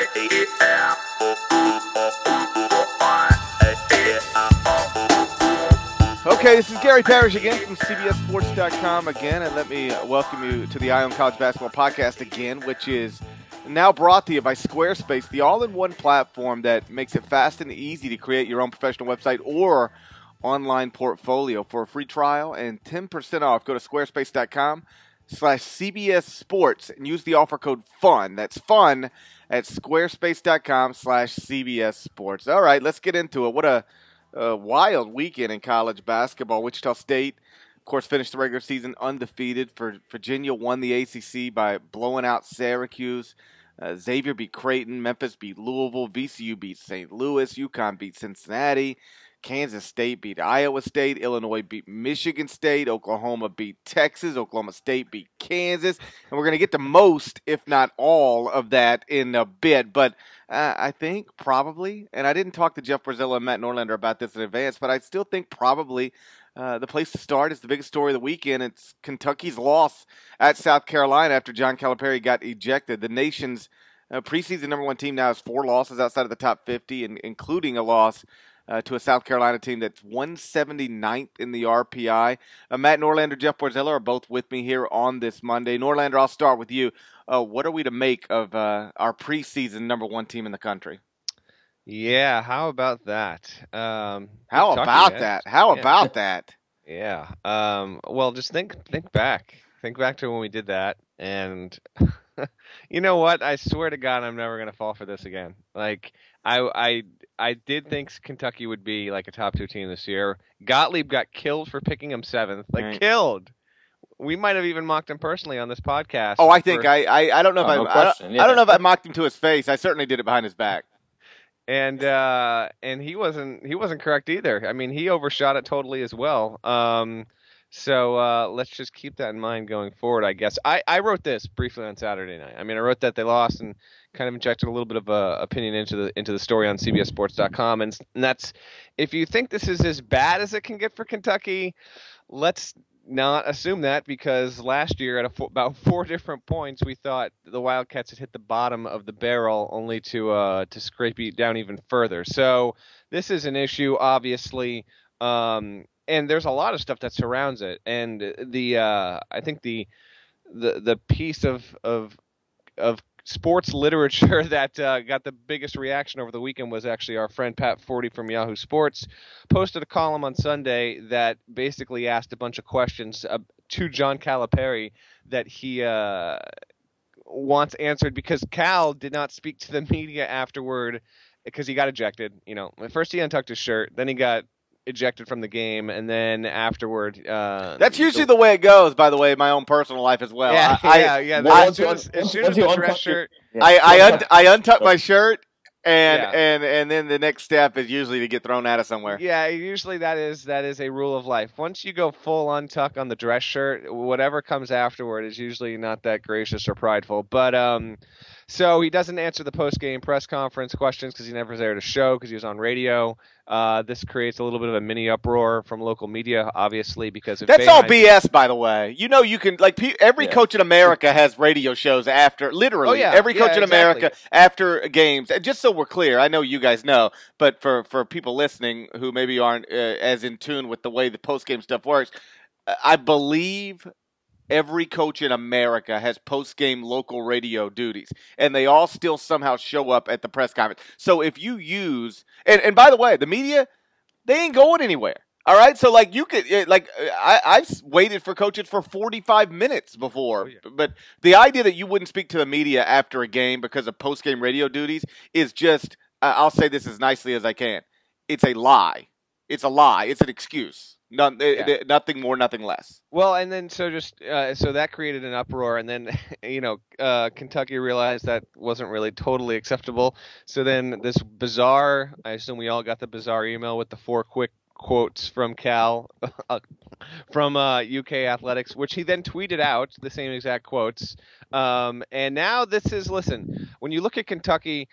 Okay, this is Gary Parrish again from CBSSports.com again, and let me welcome you to the Eye on College Basketball Podcast again, which is now brought to you by Squarespace, the all-in-one platform that makes it fast and easy to create your own professional website or online portfolio. For a free trial and 10% off, go to squarespace.com/CBS Sports and use the offer code FUN. That's FUN at squarespace.com/CBS Sports. All right, let's get into it. What a wild weekend in college basketball. Wichita State, of course, finished the regular season undefeated. Virginia won the ACC by blowing out Syracuse. Xavier beat Creighton. Memphis beat Louisville. VCU beat St. Louis. UConn beat Cincinnati. Kansas State beat Iowa State. Illinois beat Michigan State. Oklahoma beat Texas. Oklahoma State beat Kansas. And we're going to get to most, if not all, of that in a bit. But I think probably, and I didn't talk to Jeff Brazilla and Matt Norlander about this in advance, but I still think probably the place to start is the biggest story of the weekend. It's Kentucky's loss at South Carolina after John Calipari got ejected. The nation's preseason number one team now has 4 losses outside of the top 50, including a loss to a South Carolina team that's 179th in the RPI. Matt Norlander, Jeff Brazilla are both with me here on this Monday. Norlander, I'll start with you. What are we to make of our preseason number one team in the country? Yeah, how about that? How about that? Yeah. Well, just think back. Think back to when we did that, and you know what? I swear to God, I'm never gonna fall for this again. Like I did think Kentucky would be like a top 2 team this year. Gottlieb got killed for picking him 7th. Right. Killed. We might have even mocked him personally on this podcast. Oh, I think I don't know if I don't know if I mocked him to his face. I certainly did it behind his back. And he wasn't correct either. I mean, he overshot it totally as well. So let's just keep that in mind going forward, I guess. I wrote this briefly on Saturday night. I mean, I wrote that they lost and kind of injected a little bit of opinion into the story on CBSSports.com. And that's, if you think this is as bad as it can get for Kentucky, let's not assume that, because last year at about 4 different points we thought the Wildcats had hit the bottom of the barrel, only to scrape it down even further. So this is an issue, obviously, and there's a lot of stuff that surrounds it. And I think the piece of sports literature that got the biggest reaction over the weekend was actually our friend Pat Forty from Yahoo Sports posted a column on Sunday that basically asked a bunch of questions to John Calipari that he wants answered, because Cal did not speak to the media afterward because he got ejected. You know, first he untucked his shirt, then he got ejected from the game, and then afterwut that's usually the way it goes, by the way, in my own personal life as well. Yeah. As soon as the dress shirt, I untuck my shirt, and then the next step is usually to get thrown out of somewhere. Yeah, usually that is a rule of life. Once you go full untuck on the dress shirt, whatever comes afterward is usually not that gracious or prideful. But so he doesn't answer the post-game press conference questions because he never was there to show, because he was on radio. This creates a little bit of a mini uproar from local media, obviously, because if that's all BS, by the way. You know, you can every coach in America has radio shows after, literally every coach in America after games. And just so we're clear, I know you guys know, but for people listening who maybe aren't as in tune with the way the post-game stuff works, I believe every coach in America has post-game local radio duties, and they all still somehow show up at the press conference. So if you use – and by the way, the media, they ain't going anywhere. All right? So, you could – I've waited for coaches for 45 minutes before. Oh, yeah. But the idea that you wouldn't speak to the media after a game because of post-game radio duties is just I'll say this as nicely as I can. It's a lie. It's a lie. It's an excuse. Nothing more, nothing less. Well, and then so that created an uproar, and then Kentucky realized that wasn't really totally acceptable. So then this bizarre, I assume we all got the bizarre email with the 4 quick quotes from Cal from UK Athletics, which he then tweeted out, the same exact quotes. And now this is, listen, when you look at Kentucky,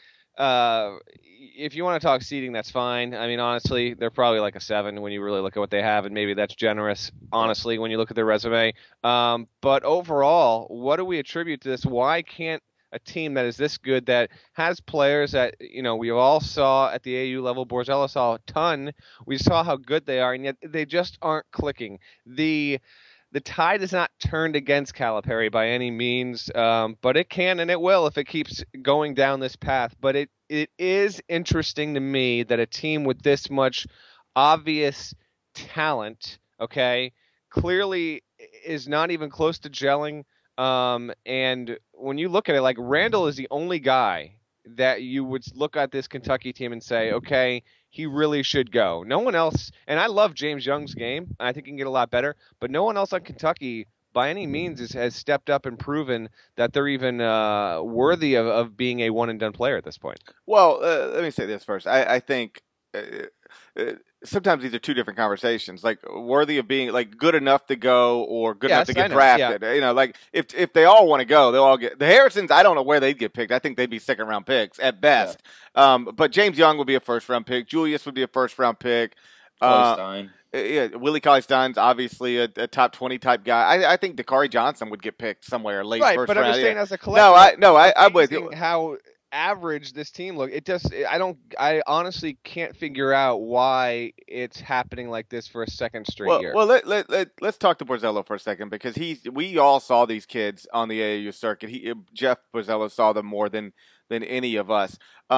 if you want to talk seeding, that's fine. I mean, honestly, they're probably like a 7 when you really look at what they have, and maybe that's generous, honestly, when you look at their resume. But overall, what do we attribute to this? Why can't a team that is this good, that has players that we all saw at the AU level. Borzella saw a ton. We saw how good they are, and yet they just aren't clicking. The tide is not turned against Calipari by any means, but it can and it will if it keeps going down this path. But it is interesting to me that a team with this much obvious talent, okay, clearly is not even close to gelling. And when you look at it, like Randall is the only guy that you would look at this Kentucky team and say, okay, he really should go. No one else, and I love James Young's game. I think he can get a lot better, but no one else on Kentucky by any means has stepped up and proven that they're even worthy of being a one and done player at this point. Well, let me say this first. I think uh, sometimes these are two different conversations. Like worthy of being like good enough to go or good enough to get drafted. Yeah. Like if they all want to go, they'll all get. The Harrisons, I don't know where they'd get picked. I think they'd be second round picks at best. Yeah. But James Young would be a first round pick. Julius would be a first round pick. Stein. Yeah, Willie Cauley-Stein's obviously a top 20 type guy. I think Dakari Johnson would get picked somewhere late first round. But I'm just saying as a collective. I'm with you. How average this team look. I honestly can't figure out why it's happening like this for a second straight year. Well, let's talk to Borzello for a second, because we all saw these kids on the AAU circuit. Jeff Borzello saw them more than any of us.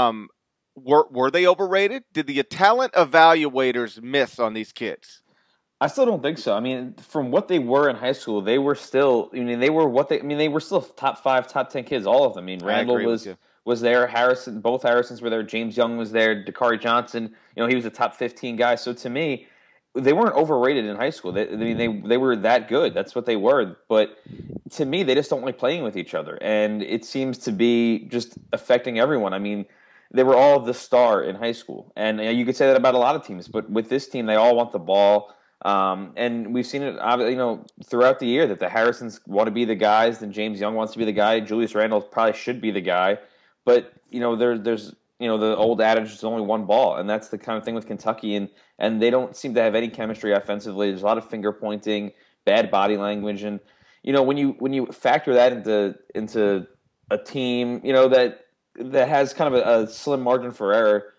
Were they overrated? Did the talent evaluators miss on these kids? I still don't think so. I mean, from what they were in high school, they were still. They were still top 5, top 10 kids. All of them. I mean, Randall was there. Harrison, both Harrisons were there. James Young was there. Dakari Johnson, he was a top 15 guy. So to me, they weren't overrated in high school. They were that good. That's what they were. But to me, they just don't like playing with each other, and it seems to be just affecting everyone. I mean, they were all the star in high school, and you could say that about a lot of teams. But with this team, they all want the ball, and we've seen it, throughout the year that the Harrisons want to be the guys, then James Young wants to be the guy. Julius Randle probably should be the guy, but there's the old adage, there's only one ball, and that's the kind of thing with Kentucky, and they don't seem to have any chemistry offensively. There's a lot of finger pointing, bad body language, and when you factor that into a team that has kind of a slim margin for error,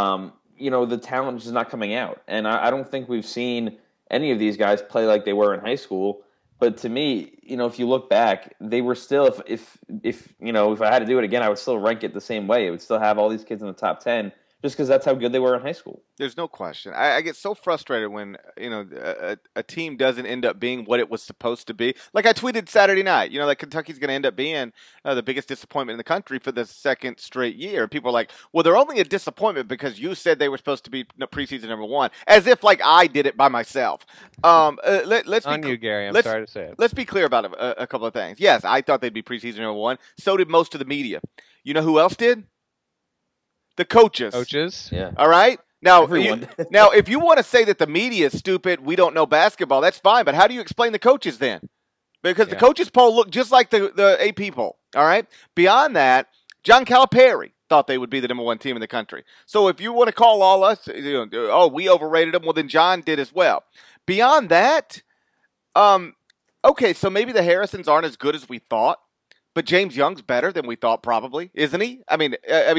the talent is not coming out, and I don't think we've seen any of these guys play like they were in high school. But to me, if you look back, they were still, if I had to do it again, I would still rank it the same way. It would still have all these kids in the top 10, just because that's how good they were in high school. There's no question. I get so frustrated when a team doesn't end up being what it was supposed to be. Like I tweeted Saturday night, like Kentucky's going to end up being the biggest disappointment in the country for the second straight year. People are like, well, they're only a disappointment because you said they were supposed to be preseason number 1, as if like I did it by myself. Let's on you, Gary. I'm sorry to say it. Let's be clear about a couple of things. Yes, I thought they'd be preseason number 1. So did most of the media. You know who else did? The coaches. Yeah. All right. Now, if you want to say that the media is stupid, we don't know basketball, that's fine. But how do you explain the coaches then? Because the coaches poll looked just like the AP poll. All right. Beyond that, John Calipari thought they would be the number 1 team in the country. So if you want to call all us, we overrated them, well, then John did as well. Beyond that, okay, so maybe the Harrisons aren't as good as we thought, but James Young's better than we thought, probably, isn't he? I mean.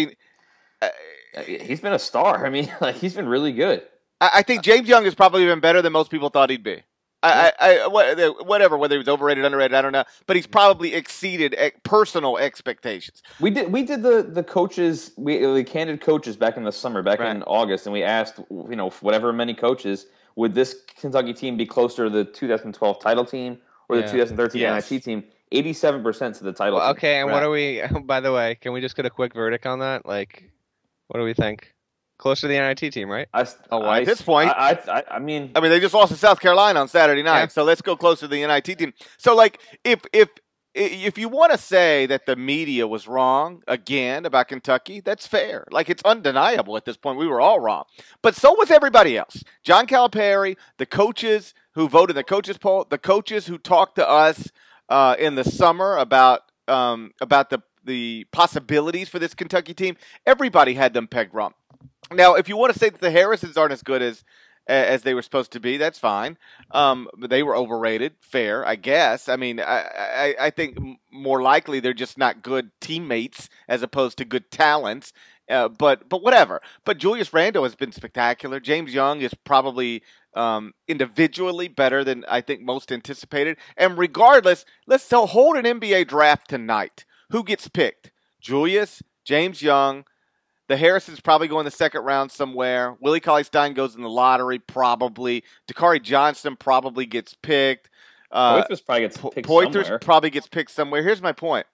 He's been a star. I mean, he's been really good. I think James Young has probably been better than most people thought he'd be. Whatever, whether he was overrated, underrated, I don't know. But he's probably exceeded personal expectations. We did the coaches, the candid coaches back in the summer, in August, and we asked, whatever many coaches, would this Kentucky team be closer to the 2012 title team or the 2013 NIT team? 87% to the title team. Okay, and what do we, by the way, can we just get a quick verdict on that? Like, what do we think? Close to the NIT team, right? At this point, I mean, they just lost to South Carolina on Saturday night, so let's go closer to the NIT team. So, like, if you want to say that the media was wrong again about Kentucky, that's fair. Like, it's undeniable at this point. We were all wrong, but so was everybody else. John Calipari, the coaches who voted the coaches poll, the coaches who talked to us in the summer about the possibilities for this Kentucky team. Everybody had them pegged wrong. Now, if you want to say that the Harrisons aren't as good as they were supposed to be. That's fine. But they were overrated. Fair, I guess. I mean, I think more likely they're just not good teammates as opposed to good talents. But whatever. But Julius Randle has been spectacular. James Young is probably individually better than I think most anticipated. And regardless, let's hold an NBA draft tonight. Who gets picked? Julius, James Young. The Harrison's probably going the second round somewhere. Willie Cauley-Stein goes in the lottery, probably. Dakari Johnson probably gets picked. Poitras probably gets picked somewhere. Probably gets picked somewhere. Here's my point.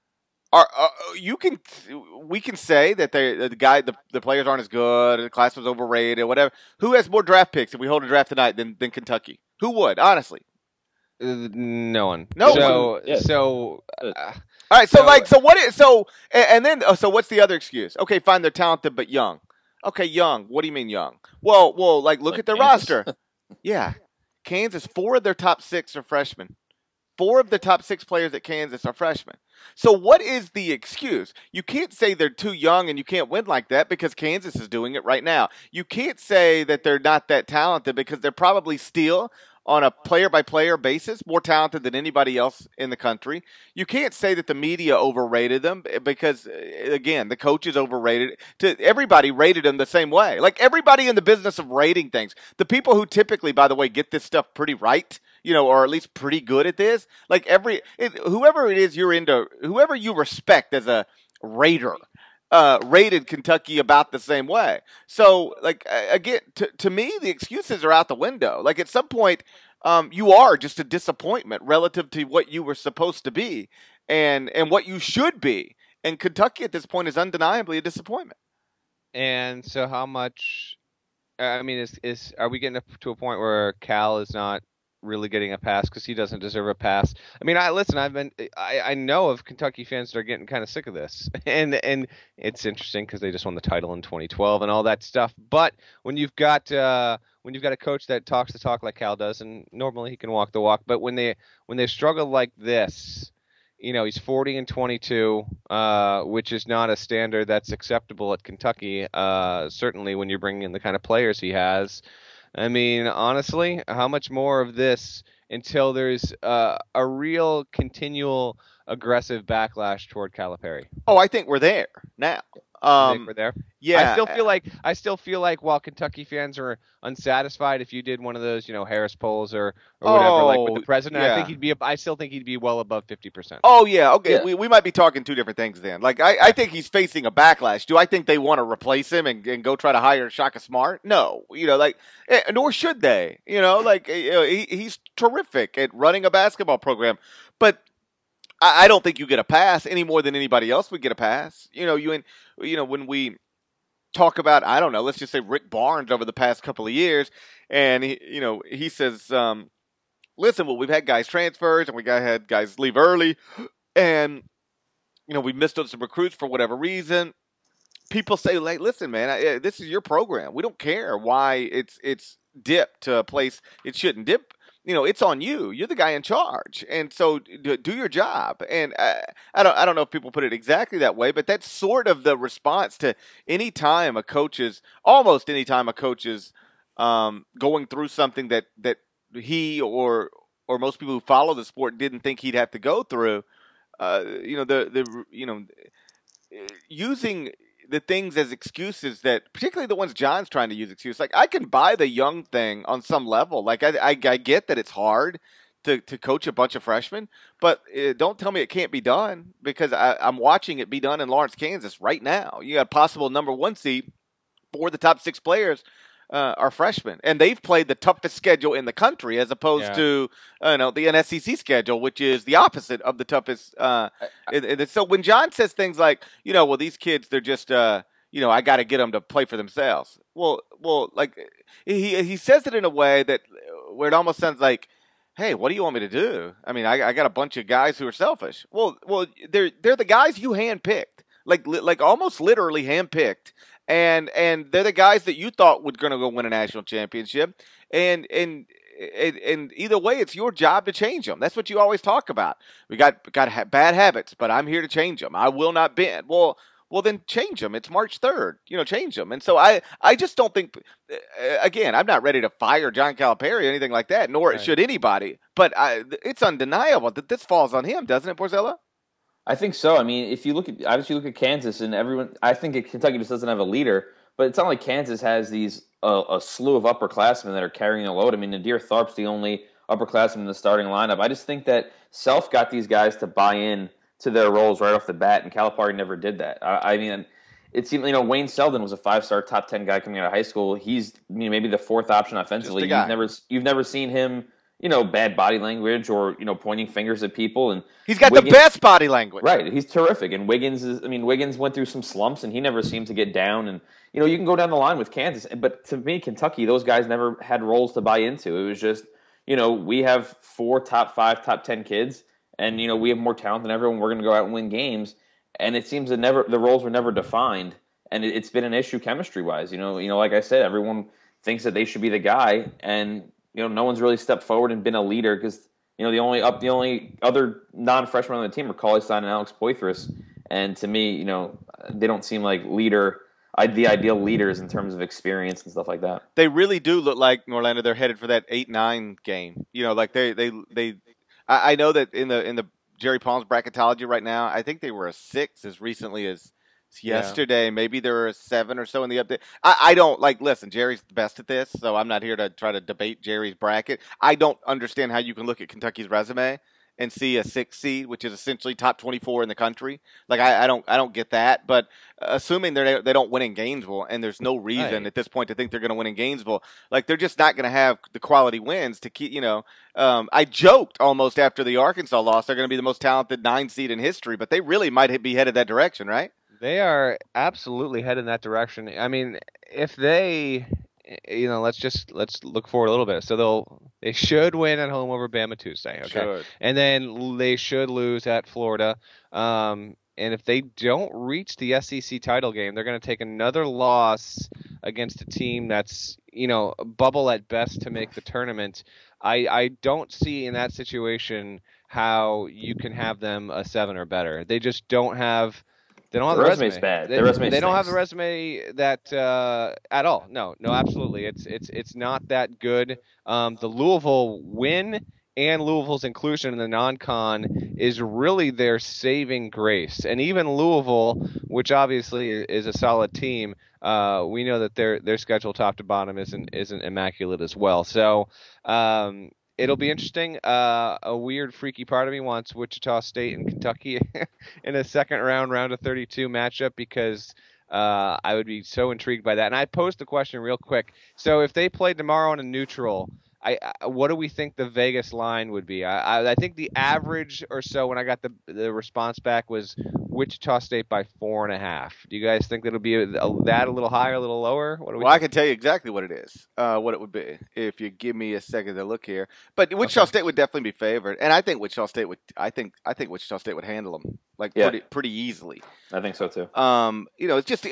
We can say that the players aren't as good, the class was overrated, whatever. Who has more draft picks if we hold a draft tonight than Kentucky? Who would, honestly? No one. No one. So. All right, so what's the other excuse? Okay, fine, they're talented but young. Okay, young. What do you mean young? Well, look at their roster. Yeah, Kansas. 4 of their top 6 are freshmen. 4 of the top 6 players at Kansas are freshmen. So what is the excuse? You can't say they're too young and you can't win like that because Kansas is doing it right now. You can't say that they're not that talented because they're probably still, on a player-by-player basis, more talented than anybody else in the country. You can't say that the media overrated them because, again, the coaches overrated. Everybody rated them the same way. Like, everybody in the business of rating things. The people who typically, by the way, get this stuff pretty right, or at least pretty good at this, like whoever it is you're into, whoever you respect as a rater, rated Kentucky about the same way. So, like, again, to me, the excuses are out the window. Like, at some point, you are just a disappointment relative to what you were supposed to be and what you should be. And Kentucky at this point is undeniably a disappointment. And so how much, I mean, are we getting to a point where Cal is not really getting a pass because he doesn't deserve a pass? I mean, I know of Kentucky fans that are getting kind of sick of this, and it's interesting because they just won the title in 2012 and all that stuff. But when you've got a coach that talks the talk like Cal does, and normally he can walk the walk, but when they struggle like this, he's 40 and 22, which is not a standard that's acceptable at Kentucky. Certainly when you're bringing in the kind of players he has. I mean, honestly, how much more of this until there's a real continual aggressive backlash toward Calipari? Oh, I think we're there now. I think we're there. Yeah, I still feel like while Kentucky fans are unsatisfied, if you did one of those, Harris polls or whatever, like with the president, yeah. I still think he'd be well above 50%. Oh yeah, okay. Yeah. We might be talking two different things then. Like I think he's facing a backlash. Do I think they want to replace him and go try to hire Shaka Smart? No, nor should they. He's terrific at running a basketball program, but I don't think you get a pass any more than anybody else would get a pass. When we talk about, I don't know, let's just say Rick Barnes over the past couple of years, and he says, listen, well, we've had guys transfers and we had guys leave early, and we missed on some recruits for whatever reason. People say, like, listen, man, this is your program. We don't care why it's dipped to a place it shouldn't dip. It's on you. You're the guy in charge, and so do your job. And I don't know if people put it exactly that way, but that's sort of the response to almost any time a coach is going through something that he or most people who follow the sport didn't think he'd have to go through. Using the things as excuses, that particularly the ones John's trying to use excuses. Like, I can buy the young thing on some level. Like, I get that it's hard to coach a bunch of freshmen, but don't tell me it can't be done, because I'm watching it be done in Lawrence, Kansas right now. You got a possible number 1 seed. 4 of the top 6 players are freshmen, and they've played the toughest schedule in the country as opposed to the NSCC schedule, which is the opposite of the toughest. So when John says things like, well, these kids, they're just, I got to get them to play for themselves. Well, like he says it in a way where it almost sounds like, hey, what do you want me to do? I mean, I got a bunch of guys who are selfish. Well, they're the guys you handpicked, like almost literally handpicked. And they're the guys that you thought were going to go win a national championship. And either way, it's your job to change them. That's what you always talk about. We got bad habits, but I'm here to change them. I will not bend. Well, well, then change them. It's March 3rd. Change them. And so I just don't think. Again, I'm not ready to fire John Calipari or anything like that, nor should anybody. But it's undeniable that this falls on him, doesn't it, Borzella? I think so. I mean, if you look at Kansas and everyone, I think Kentucky just doesn't have a leader. But it's not like Kansas has these a slew of upperclassmen that are carrying the load. I mean, Nadir Tharp's the only upperclassman in the starting lineup. I just think that Self got these guys to buy in to their roles right off the bat, and Calipari never did that. I mean, it seemed Wayne Selden was a 5-star top 10 guy coming out of high school. He's maybe the fourth option offensively. You've never seen him bad body language or pointing fingers at people. And he's got the best body language. Right, he's terrific. And Wiggins went through some slumps, and he never seemed to get down. And you can go down the line with Kansas, but to me, Kentucky, those guys never had roles to buy into. It was just we have 4 top 5, top 10 kids, and we have more talent than everyone. We're going to go out and win games. And it seems that the roles were never defined, and it's been an issue chemistry wise. Like I said, everyone thinks that they should be the guy, and no one's really stepped forward and been a leader because the only other non-freshmen on the team are Cauley Stein and Alex Poitras, and to me, they don't seem like the ideal leaders in terms of experience and stuff like that. They really do look like Norlander. They're headed for that 8-9 game. Like they. I know that in the Jerry Palm's bracketology right now, I think they were a 6 as recently as yesterday. Yeah. Maybe there were a 7 or so in the update. I don't listen, Jerry's the best at this, so I'm not here to try to debate Jerry's bracket. I don't understand how you can look at Kentucky's resume and see a 6 seed, which is essentially top 24 in the country. I don't get that. But assuming they don't win in Gainesville, and there's no reason at this point to think they're going to win in Gainesville, they're just not going to have the quality wins to keep. I joked almost after the Arkansas loss, they're going to be the most talented 9 seed in history, but they really might be headed that direction, right? They are absolutely headed in that direction. I mean, if they. Let's look forward a little bit. So they should win at home over Bama Tuesday, okay? Should. And then they should lose at Florida. And if they don't reach the SEC title game, they're going to take another loss against a team that's bubble at best to make the tournament. I don't see in that situation how you can have them a 7 or better. They just don't have. They don't have the resume. Bad. They don't have the resume that at all. No, absolutely. It's not that good. The Louisville win and Louisville's inclusion in the non-con is really their saving grace. And even Louisville, which obviously is a solid team, we know that their schedule top to bottom isn't immaculate as well. So. It'll be interesting. A weird, freaky part of me wants Wichita State and Kentucky in a second round of 32 matchup because I would be so intrigued by that. And I posed the question real quick. So if they played tomorrow on a neutral, what do we think the Vegas line would be? I think the average or so when I got the response back was Wichita State by 4.5. Do you guys think that'll be a little higher, a little lower? I can tell you exactly what it is, what it would be if you give me a second to look here. But Wichita State would definitely be favored, and I think Wichita State would. I think Wichita State would handle them pretty easily. I think so too. It's just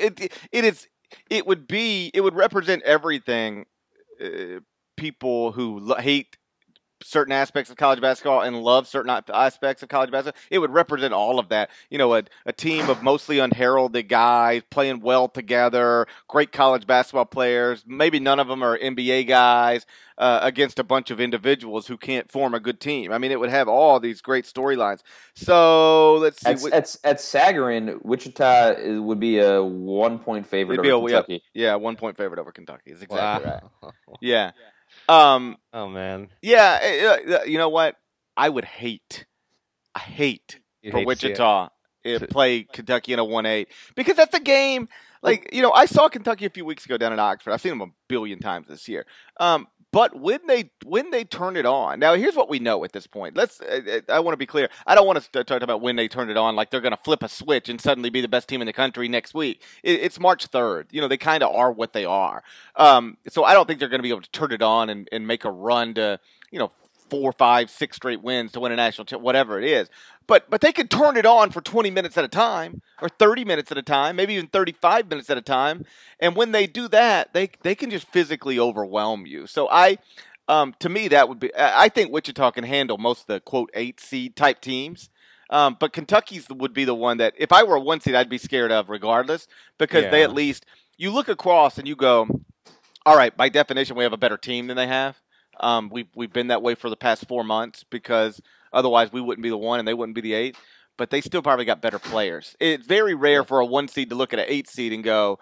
it would represent everything. People who hate certain aspects of college basketball and love certain aspects of college basketball, it would represent all of that. A team of mostly unheralded guys playing well together, great college basketball players, maybe none of them are NBA guys, against a bunch of individuals who can't form a good team. I mean, it would have all these great storylines. So let's see. At Sagarin, Wichita would be a 1-point favorite over Kentucky. Yeah, 1-point favorite over Kentucky is exactly right. Yeah. Oh man. Yeah, you know what? I hate for Wichita to play Kentucky in a 1-8 because that's a game. I saw Kentucky a few weeks ago down in Oxford. I've seen them a billion times this year. But when they turn it on, now here's what we know at this point. I want to be clear. I don't want to talk about when they turn it on, like they're going to flip a switch and suddenly be the best team in the country next week. It's March 3rd. They kind of are what they are. So I don't think they're going to be able to turn it on and make a run to 4, 5, 6 straight wins to win a national championship, whatever it is. But they can turn it on for 20 minutes at a time or 30 minutes at a time, maybe even 35 minutes at a time. And when they do that, they can just physically overwhelm you. So to me, that would be – I think Wichita can handle most of the, quote, 8 seed type teams. But Kentucky's would be the one that, if I were a 1 seed, I'd be scared of regardless, because they at least, you look across and you go, all right, by definition, we have a better team than they have. We've been that way for the past 4 months, because otherwise we wouldn't be the 1 and they wouldn't be the 8. But they still probably got better players. It's very rare for a 1 seed to look at an 8 seed and go,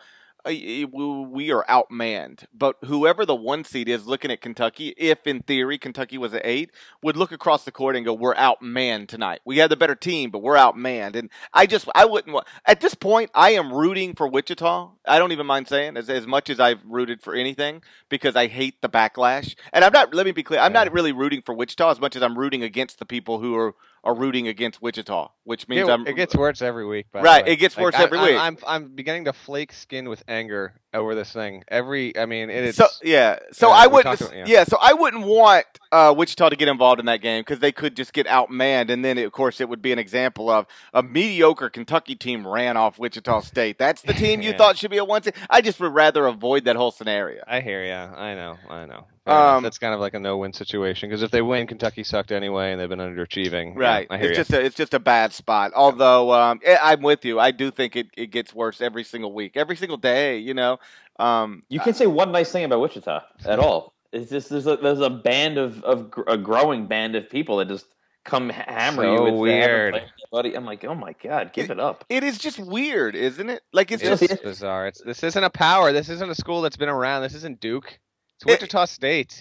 we are outmanned. But whoever the 1 seed is looking at Kentucky, if in theory Kentucky was an 8, would look across the court and go, we're outmanned tonight. We have the better team, but we're outmanned. And I wouldn't, at this point, I am rooting for Wichita. I don't even mind saying, as much as I've rooted for anything, because I hate the backlash. And let me be clear, I'm not really rooting for Wichita as much as I'm rooting against the people who are rooting against Wichita, which means it gets worse every week. Right, it gets worse every week. I'm beginning to flake skin with anger over this thing. It's so I wouldn't. So I wouldn't want Wichita to get involved in that game, because they could just get outmanned, and then of course it would be an example of a mediocre Kentucky team ran off Wichita State. That's the team you thought should be a 1 seed. I just would rather avoid that whole scenario. I hear you. I know. That's kind of like a no-win situation, because if they win, Kentucky sucked anyway, and they've been underachieving. Right. Yeah, I hear it's just a bad spot. Although I'm with you. I do think it gets worse every single week, every single day. You can't say one nice thing about Wichita at all. It's just there's a band of a growing band of people that just come hammer you with weird. Buddy, I'm like, oh my god, give it up. It is just weird, isn't it? Like it's just bizarre. This isn't a power. This isn't a school that's been around. This isn't Duke. It's Wichita State.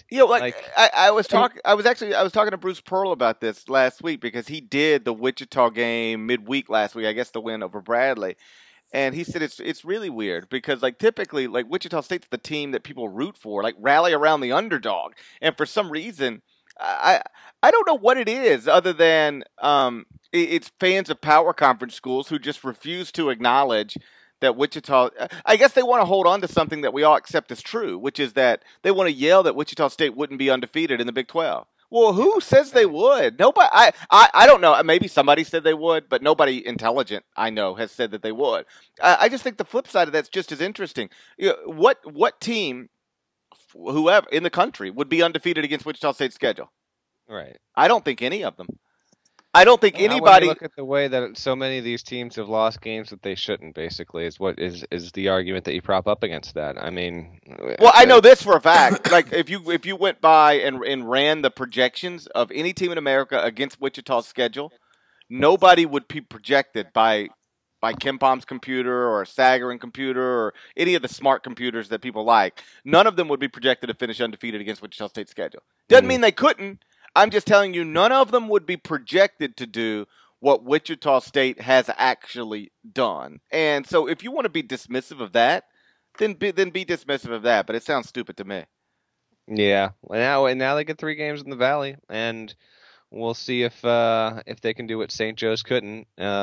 I was talking to Bruce Pearl about this last week, because he did the Wichita game midweek last week. I guess the win over Bradley, and he said it's really weird, because typically Wichita State's the team that people root for, rally around the underdog, and for some reason I don't know what it is, other than it's fans of power conference schools who just refuse to acknowledge that Wichita, I guess they want to hold on to something that we all accept as true, which is that they want to yell that Wichita State wouldn't be undefeated in the Big 12. Well, who says they would? Nobody. I don't know. Maybe somebody said they would, but nobody intelligent I know has said that they would. I just think the flip side of that's just as interesting. What team, whoever in the country, would be undefeated against Wichita State's schedule? Right. I don't think any of them. I don't think anybody. Look at the way that so many of these teams have lost games that they shouldn't. Basically, is what is the argument that you prop up against that? I mean, well, I know this for a fact. If you went by and ran the projections of any team in America against Wichita's schedule, nobody would be projected by KenPom's computer or a Sagarin computer or any of the smart computers that people like. None of them would be projected to finish undefeated against Wichita State's schedule. Doesn't mean they couldn't. I'm just telling you, none of them would be projected to do what Wichita State has actually done. And so if you want to be dismissive of that, then be dismissive of that. But it sounds stupid to me. Yeah. Now they get 3 games in the Valley, and we'll see if they can do what St. Joe's couldn't,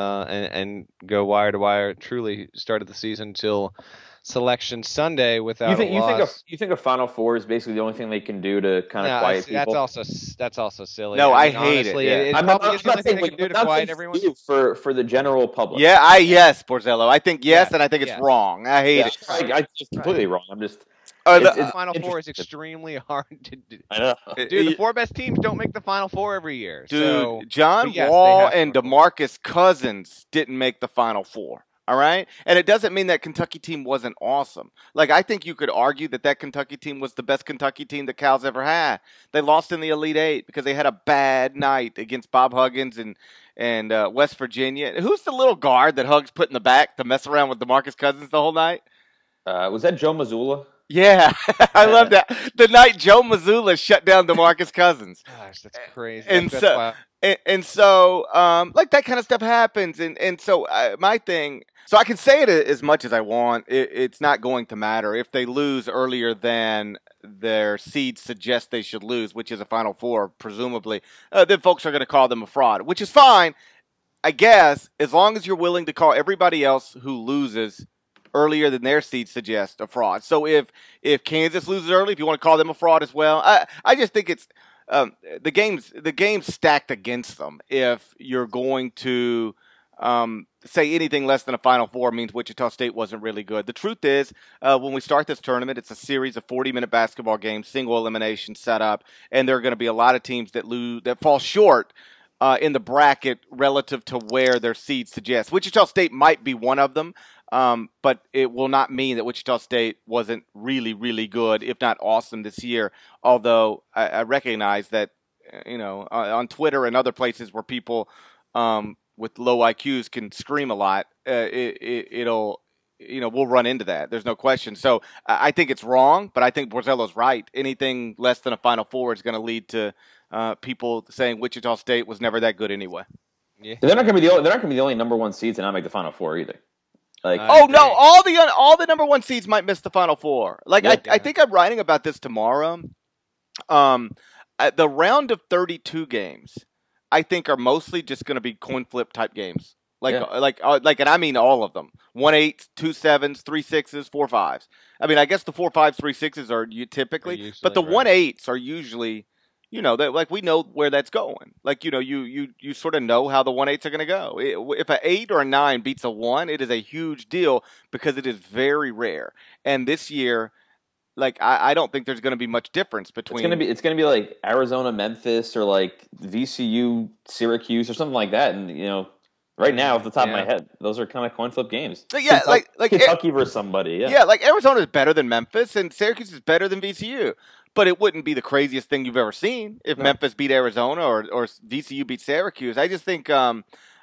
and go wire to wire. Truly started the season till Selection Sunday without a loss. You think a Final Four is basically the only thing they can do to kind of quiet people? That's also silly. No, I hate honestly, it. Yeah. I'm not saying they can do to quiet everyone. For the general public. Yeah, yes, Borzello. I think yes, and I think it's wrong. I hate it. I just completely wrong. I'm just. The Final Four is extremely hard to do. I know. Dude, the 4 best teams don't make the Final Four every year. Dude, John Wall and DeMarcus Cousins didn't make the Final Four. All right? And it doesn't mean that Kentucky team wasn't awesome. I think you could argue that Kentucky team was the best Kentucky team that Cal's ever had. They lost in the Elite Eight because they had a bad night against Bob Huggins and West Virginia. Who's the little guard that Hugs put in the back to mess around with DeMarcus Cousins the whole night? Was that Joe Mazzulla? Yeah, I love that. The night Joe Mazzulla shut down DeMarcus Cousins. Gosh, that's crazy. And so that kind of stuff happens. And so my thing, so I can say it as much as I want. It's not going to matter if they lose earlier than their seeds suggest they should lose, which is a Final Four, presumably. Then folks are going to call them a fraud, which is fine, I guess, as long as you're willing to call everybody else who loses earlier than their seeds suggest a fraud. So if Kansas loses early, if you want to call them a fraud as well, I just think it's the game's stacked against them. If you're going to say anything less than a Final Four means Wichita State wasn't really good. The truth is, when we start this tournament, it's a series of 40-minute basketball games, single elimination setup, and there are going to be a lot of teams that fall short in the bracket relative to where their seeds suggest. Wichita State might be one of them, but it will not mean that Wichita State wasn't really, really good, if not awesome this year. Although I recognize that, on Twitter and other places where people with low IQs can scream a lot, it'll we'll run into that. There's no question. So I think it's wrong, but I think Borzello's right. Anything less than a Final Four is going to lead to people saying Wichita State was never that good anyway. Yeah. They're not going to be the only number one seeds to not make the Final Four either. Like, no, all the number one seeds might miss the Final Four. Like, yeah, I think I'm writing about this tomorrow. The round of 32 games, I think, are mostly just going to be coin flip type games. Like, and I mean all of them. 1-8s, 2-7s, 3-6s, 4-5s. I mean, I guess the 4-5s, 3-6s are typically, but the 1-8s are usually, like we know where that's going. Like, you sort of know how the 1-8s are going to go. If an 8 or a 9 beats a 1, it is a huge deal because it is very rare. And this year, like, I don't think there's going to be much difference between. It's going to be like Arizona, Memphis, or like VCU, Syracuse, or something like that. And right now, off the top of my head, those are kind of coin flip games. Yeah, like Kentucky versus somebody. Yeah. Yeah, like Arizona is better than Memphis, and Syracuse is better than VCU. But it wouldn't be the craziest thing you've ever seen if Memphis beat Arizona or VCU beat Syracuse. I just think, how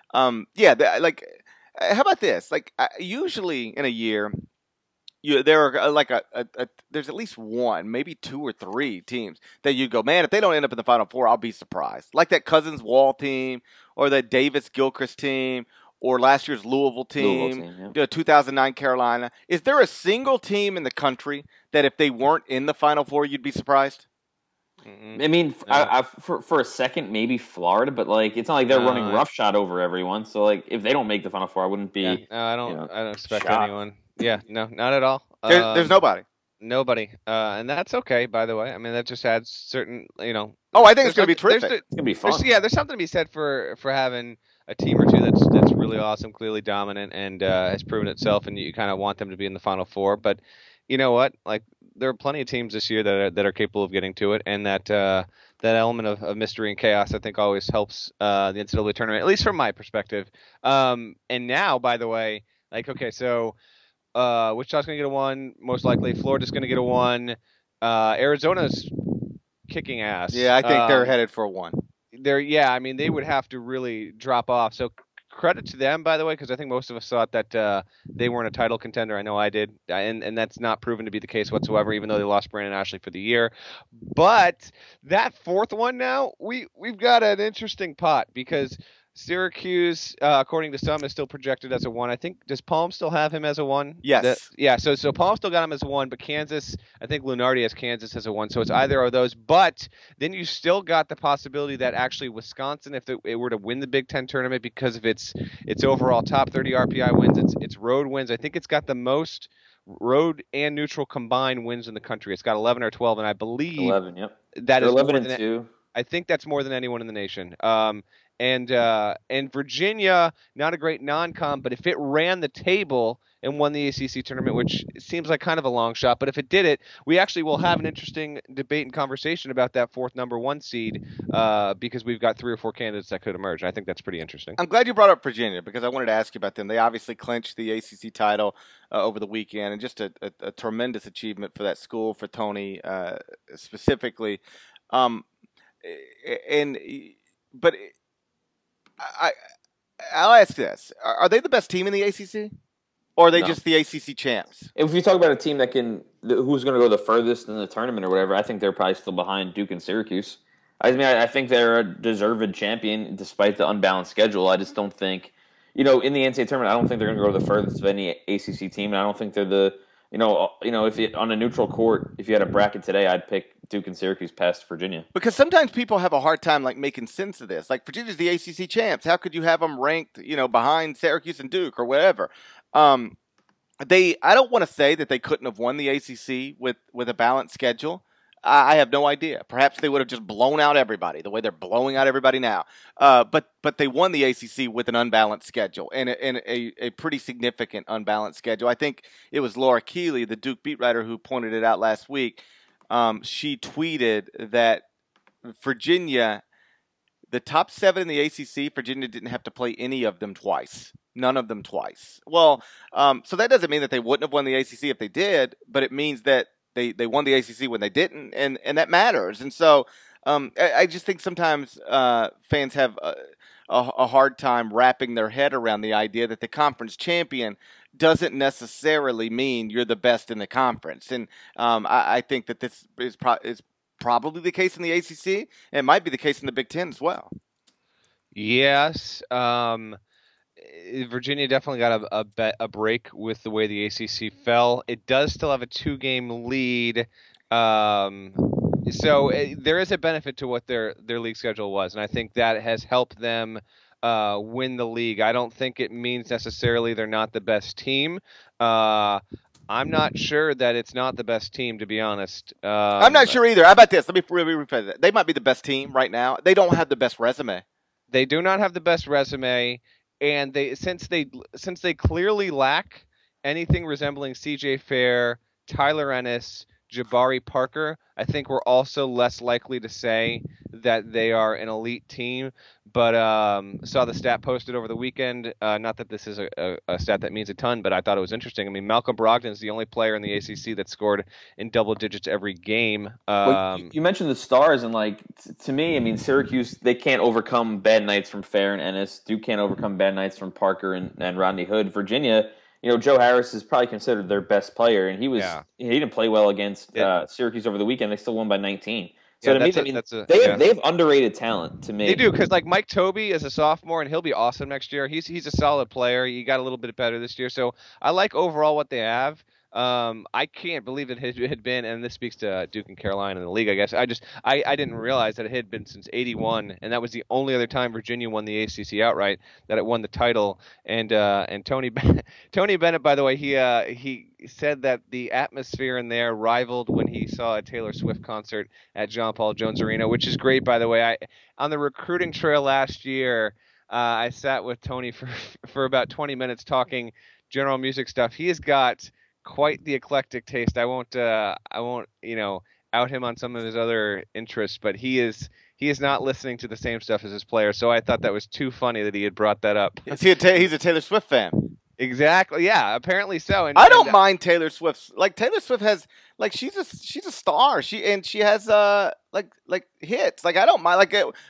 about this? Like, usually in a year, there are there's at least one, maybe 2 or 3 teams that you go, man, if they don't end up in the Final Four, I'll be surprised. Like that Cousins-Wall team, or that Davis-Gilchrist team, or last year's Louisville team, 2009 Carolina. Is there a single team in the country that if they weren't in the Final Four, you'd be surprised? I mean, no. For a second, maybe Florida, but like it's not like they're running roughshod over everyone. So like, if they don't make the Final Four, I wouldn't be. Yeah, no, I don't expect anyone. Yeah, no, not at all. There's nobody. Nobody, and that's okay. By the way, I mean that just adds certain, Oh, I think it's going to be terrific. It's going to be fun. There's something to be said for having a team or two that's really awesome, clearly dominant, and has proven itself, and you kind of want them to be in the Final Four. But you know what? Like, there are plenty of teams this year that are capable of getting to it, and that element of mystery and chaos, I think, always helps the NCAA tournament, at least from my perspective. And now, by the way, like, okay, so Wichita's going to get a 1, most likely. Florida's going to get a 1. Arizona's kicking ass. Yeah, I think they're headed for a 1. I mean, they would have to really drop off. So credit to them, by the way, because I think most of us thought that they weren't a title contender. I know I did, and that's not proven to be the case whatsoever, even though they lost Brandon Ashley for the year. But that 4th one now, we've got an interesting pot because Syracuse, according to some, is still projected as a 1. I think, does Palm still have him as a 1? Yes. So Palm still got him as a 1, but Kansas, I think Lunardi has Kansas as a 1. So it's either of those. But then you still got the possibility that actually Wisconsin, if it were to win the Big Ten tournament because of its overall top 30 RPI wins, its road wins, I think it's got the most road and neutral combined wins in the country. It's got 11 or 12, and I believe 11. Yep. That is 11 and 2. I think that's more than anyone in the nation. And Virginia, not a great non-com, but if it ran the table and won the ACC tournament, which seems like kind of a long shot, but if it did it, we actually will have an interesting debate and conversation about that 4th number 1 seed because we've got 3 or 4 candidates that could emerge. I think that's pretty interesting. I'm glad you brought up Virginia because I wanted to ask you about them. They obviously clinched the ACC title over the weekend, and just a tremendous achievement for that school, for Tony specifically. I'll ask this: are they the best team in the ACC, or are they just the ACC champs? If you talk about a team who's going to go the furthest in the tournament or whatever, I think they're probably still behind Duke and Syracuse. I mean, I think they're a deserved champion despite the unbalanced schedule. I just don't think, in the NCAA tournament, I don't think they're going to go the furthest of any ACC team, and I don't think they're the. If on a neutral court, if you had a bracket today, I'd pick Duke and Syracuse past Virginia. Because sometimes people have a hard time making sense of this. Like, Virginia's the ACC champs. How could you have them ranked, behind Syracuse and Duke or whatever? I don't want to say that they couldn't have won the ACC with a balanced schedule. I have no idea. Perhaps they would have just blown out everybody the way they're blowing out everybody now. But they won the ACC with an unbalanced schedule and a pretty significant unbalanced schedule. I think it was Laura Keeley, the Duke beat writer, who pointed it out last week. She tweeted that Virginia the top 7 in the ACC, Virginia didn't have to play any of them twice. None of them twice. Well, so that doesn't mean that they wouldn't have won the ACC if they did, but it means that they won the ACC when they didn't, and that matters. And so I just think sometimes fans have a hard time wrapping their head around the idea that the conference champion doesn't necessarily mean you're the best in the conference. And I think that this is probably the case in the ACC, and it might be the case in the Big Ten as well. Yes. Virginia definitely got a break with the way the ACC fell. It does still have a 2-game lead. So there is a benefit to what their league schedule was, and I think that has helped them win the league. I don't think it means necessarily they're not the best team. I'm not sure that it's not the best team, to be honest. I'm not sure either. How about this? Let me rephrase that. They might be the best team right now. They don't have the best resume. They do not have the best resume, and since they clearly lack anything resembling C.J. Fair, Tyler Ennis, Jabari Parker, I think we're also less likely to say that they are an elite team. But saw the stat posted over the weekend. Not that this is a stat that means a ton, but I thought it was interesting. I mean, Malcolm Brogdon is the only player in the ACC that scored in double digits every game. You mentioned the stars, and to me, I mean, Syracuse, they can't overcome bad nights from Fair and Ennis. Duke can't overcome bad nights from Parker and Rodney Hood. Virginia, Joe Harris is probably considered their best player, and he didn't play well against Syracuse over the weekend. They still won by 19. So they have underrated talent to me. They do, because Mike Tobey is a sophomore, and he'll be awesome next year. He's a solid player. He got a little bit better this year. So I like overall what they have. I can't believe it had been, and this speaks to Duke and Carolina in the league, I guess. I didn't realize that it had been since '81, and that was the only other time Virginia won the ACC outright, that it won the title. And Tony Bennett, by the way, he said that the atmosphere in there rivaled when he saw a Taylor Swift concert at John Paul Jones Arena, which is great, by the way. On the recruiting trail last year, I sat with Tony for about 20 minutes talking general music stuff. He has got quite the eclectic taste. I won't out him on some of his other interests, but he is not listening to the same stuff as his players. So I thought that was too funny that he had brought that up. He's a Taylor Swift fan. Exactly. Yeah. Apparently so. And I don't mind Taylor Swift. Taylor Swift has she's a star. She has hits. I don't mind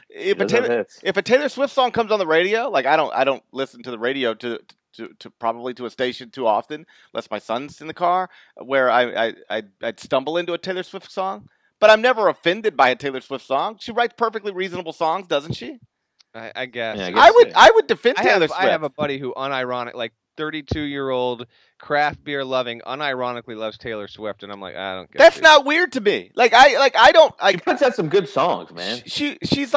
if a Taylor Swift song comes on the radio. I don't listen to the radio to probably to a station too often, unless my son's in the car, where I'd stumble into a Taylor Swift song. But I'm never offended by a Taylor Swift song. She writes perfectly reasonable songs, doesn't she? I guess. Yeah, I would defend Taylor Swift. I have a buddy who 32-year-old craft beer loving, unironically loves Taylor Swift, and I'm like, I don't get it. That's not weird to me. I don't. She puts out some good songs, man. She's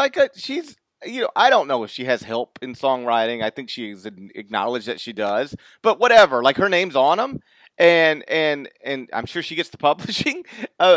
I don't know if she has help in songwriting. I think she's acknowledged that she does, but whatever. Her name's on them, and I'm sure she gets the publishing.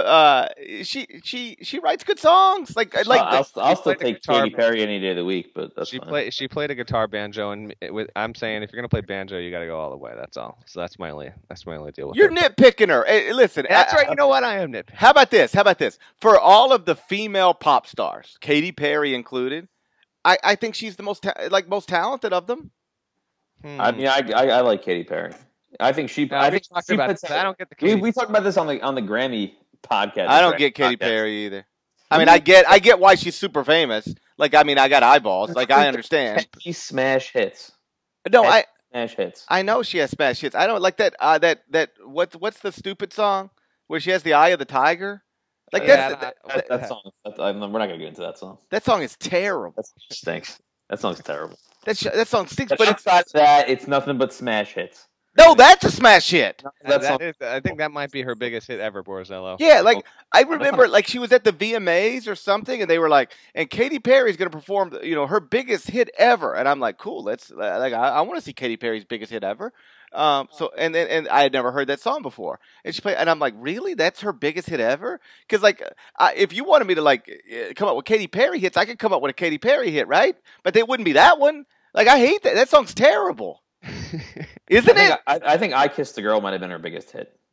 She writes good songs. I'll still take Katy Perry any day of the week, but that's fine. She played a guitar banjo, and I'm saying if you're gonna play banjo, you got to go all the way. That's all. So that's my only deal with You're her. Nitpicking her. Hey, listen, that's right. You know what? I am nitpicking. How about this? For all of the female pop stars, Katy Perry included, I think she's the most talented of them. I mean, I like Katy Perry. I think she. I don't get the. We talked about this on the Grammy podcast. I don't get Katy Perry either. I mean, I get why she's super famous. I got eyeballs. I understand. She smash hits. No, smash hits. I know she has smash hits. I don't like that. What's the stupid song where she has the eye of the tiger? That song. We're not gonna get into that song. That song is terrible. That stinks. That song's terrible. That song stinks. But outside of that, it's nothing but smash hits. No, that's a smash hit. I think that might be her biggest hit ever, Borzello. Yeah, I remember, she was at the VMAs or something, and they were and Katy Perry's going to perform, her biggest hit ever, and I'm like, cool, let's I want to see Katy Perry's biggest hit ever. So and I had never heard that song before, and she played, and I'm like, really, that's her biggest hit ever? Because if you wanted me to come up with Katy Perry hits, I could come up with a Katy Perry hit, right? But they wouldn't be that one. I hate that. That song's terrible. Isn't it? I think I Kissed the Girl might have been her biggest hit.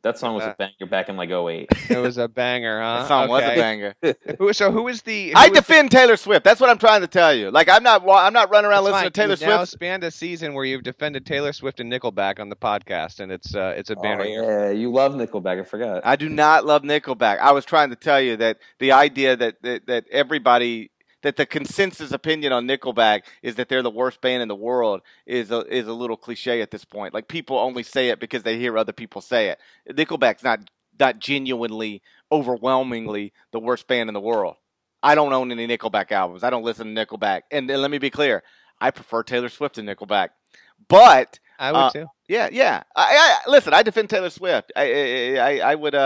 That song was a banger back in like 08. It was a banger, huh? That song was a banger. Who is the? I defend Taylor Swift. That's what I'm trying to tell you. Like I'm not running around listening to Taylor Swift. Now spanned a season where you've defended Taylor Swift and Nickelback on the podcast, and it's a banner. Oh, yeah, you love Nickelback. I forgot. I do not love Nickelback. I was trying to tell you that the idea that everybody. That the consensus opinion on Nickelback is that they're the worst band in the world is a little cliche at this point. Like people only say it because they hear other people say it. Nickelback's not genuinely, overwhelmingly the worst band in the world. I don't own any Nickelback albums. I don't listen to Nickelback. And let me be clear, I prefer Taylor Swift to Nickelback. But I would too. Yeah. I listen. I defend Taylor Swift. I would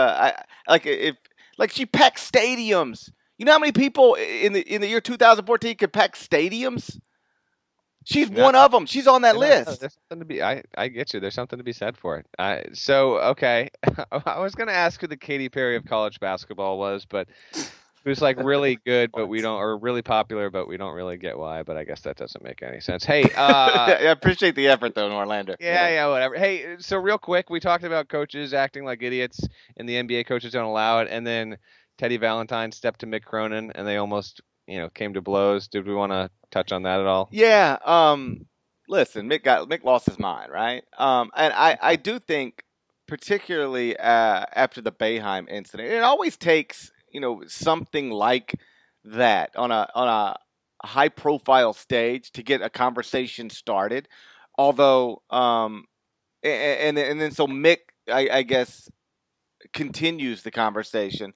if she packs stadiums. You know how many people in the year 2014 could pack stadiums? She's one of them. She's on that list. There's something to be. I get you. There's something to be said for it. Okay. I was going to ask who the Katy Perry of college basketball was, but who's like really good, but we don't, or really popular, but we don't really get why. But I guess that doesn't make any sense. Hey, I appreciate the effort though, Norlander. Yeah, whatever. Hey, so real quick, we talked about coaches acting like idiots, and the NBA coaches don't allow it, and then Teddy Valentine stepped to Mick Cronin, and they almost, came to blows. Did we want to touch on that at all? Yeah. Listen, Mick lost his mind, right? And I do think, particularly after the Boeheim incident, it always takes something like that on a high profile stage to get a conversation started. Although, and then so Mick, I guess, continues the conversation.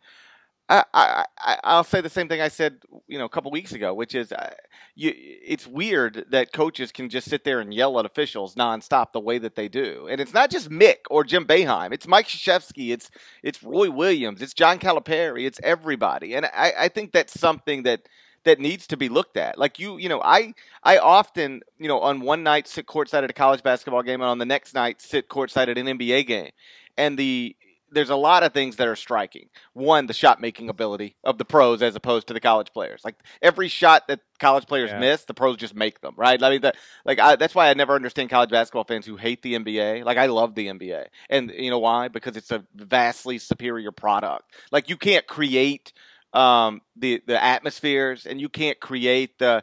I'll say the same thing I said, a couple weeks ago, which is, it's weird that coaches can just sit there and yell at officials nonstop the way that they do, and it's not just Mick or Jim Boeheim. It's Mike Krzyzewski. It's Roy Williams. It's John Calipari. It's everybody, and I think that's something that needs to be looked at. Like I often, on one night sit courtside at a college basketball game, and on the next night sit courtside at an NBA game, and there's a lot of things that are striking. One, the shot making ability of the pros as opposed to the college players. Like every shot that college players miss, the pros just make them, right? I mean, that's why I never understand college basketball fans who hate the NBA. Like I love the NBA, and you know why? Because it's a vastly superior product. Like you can't create the atmospheres, and you can't create the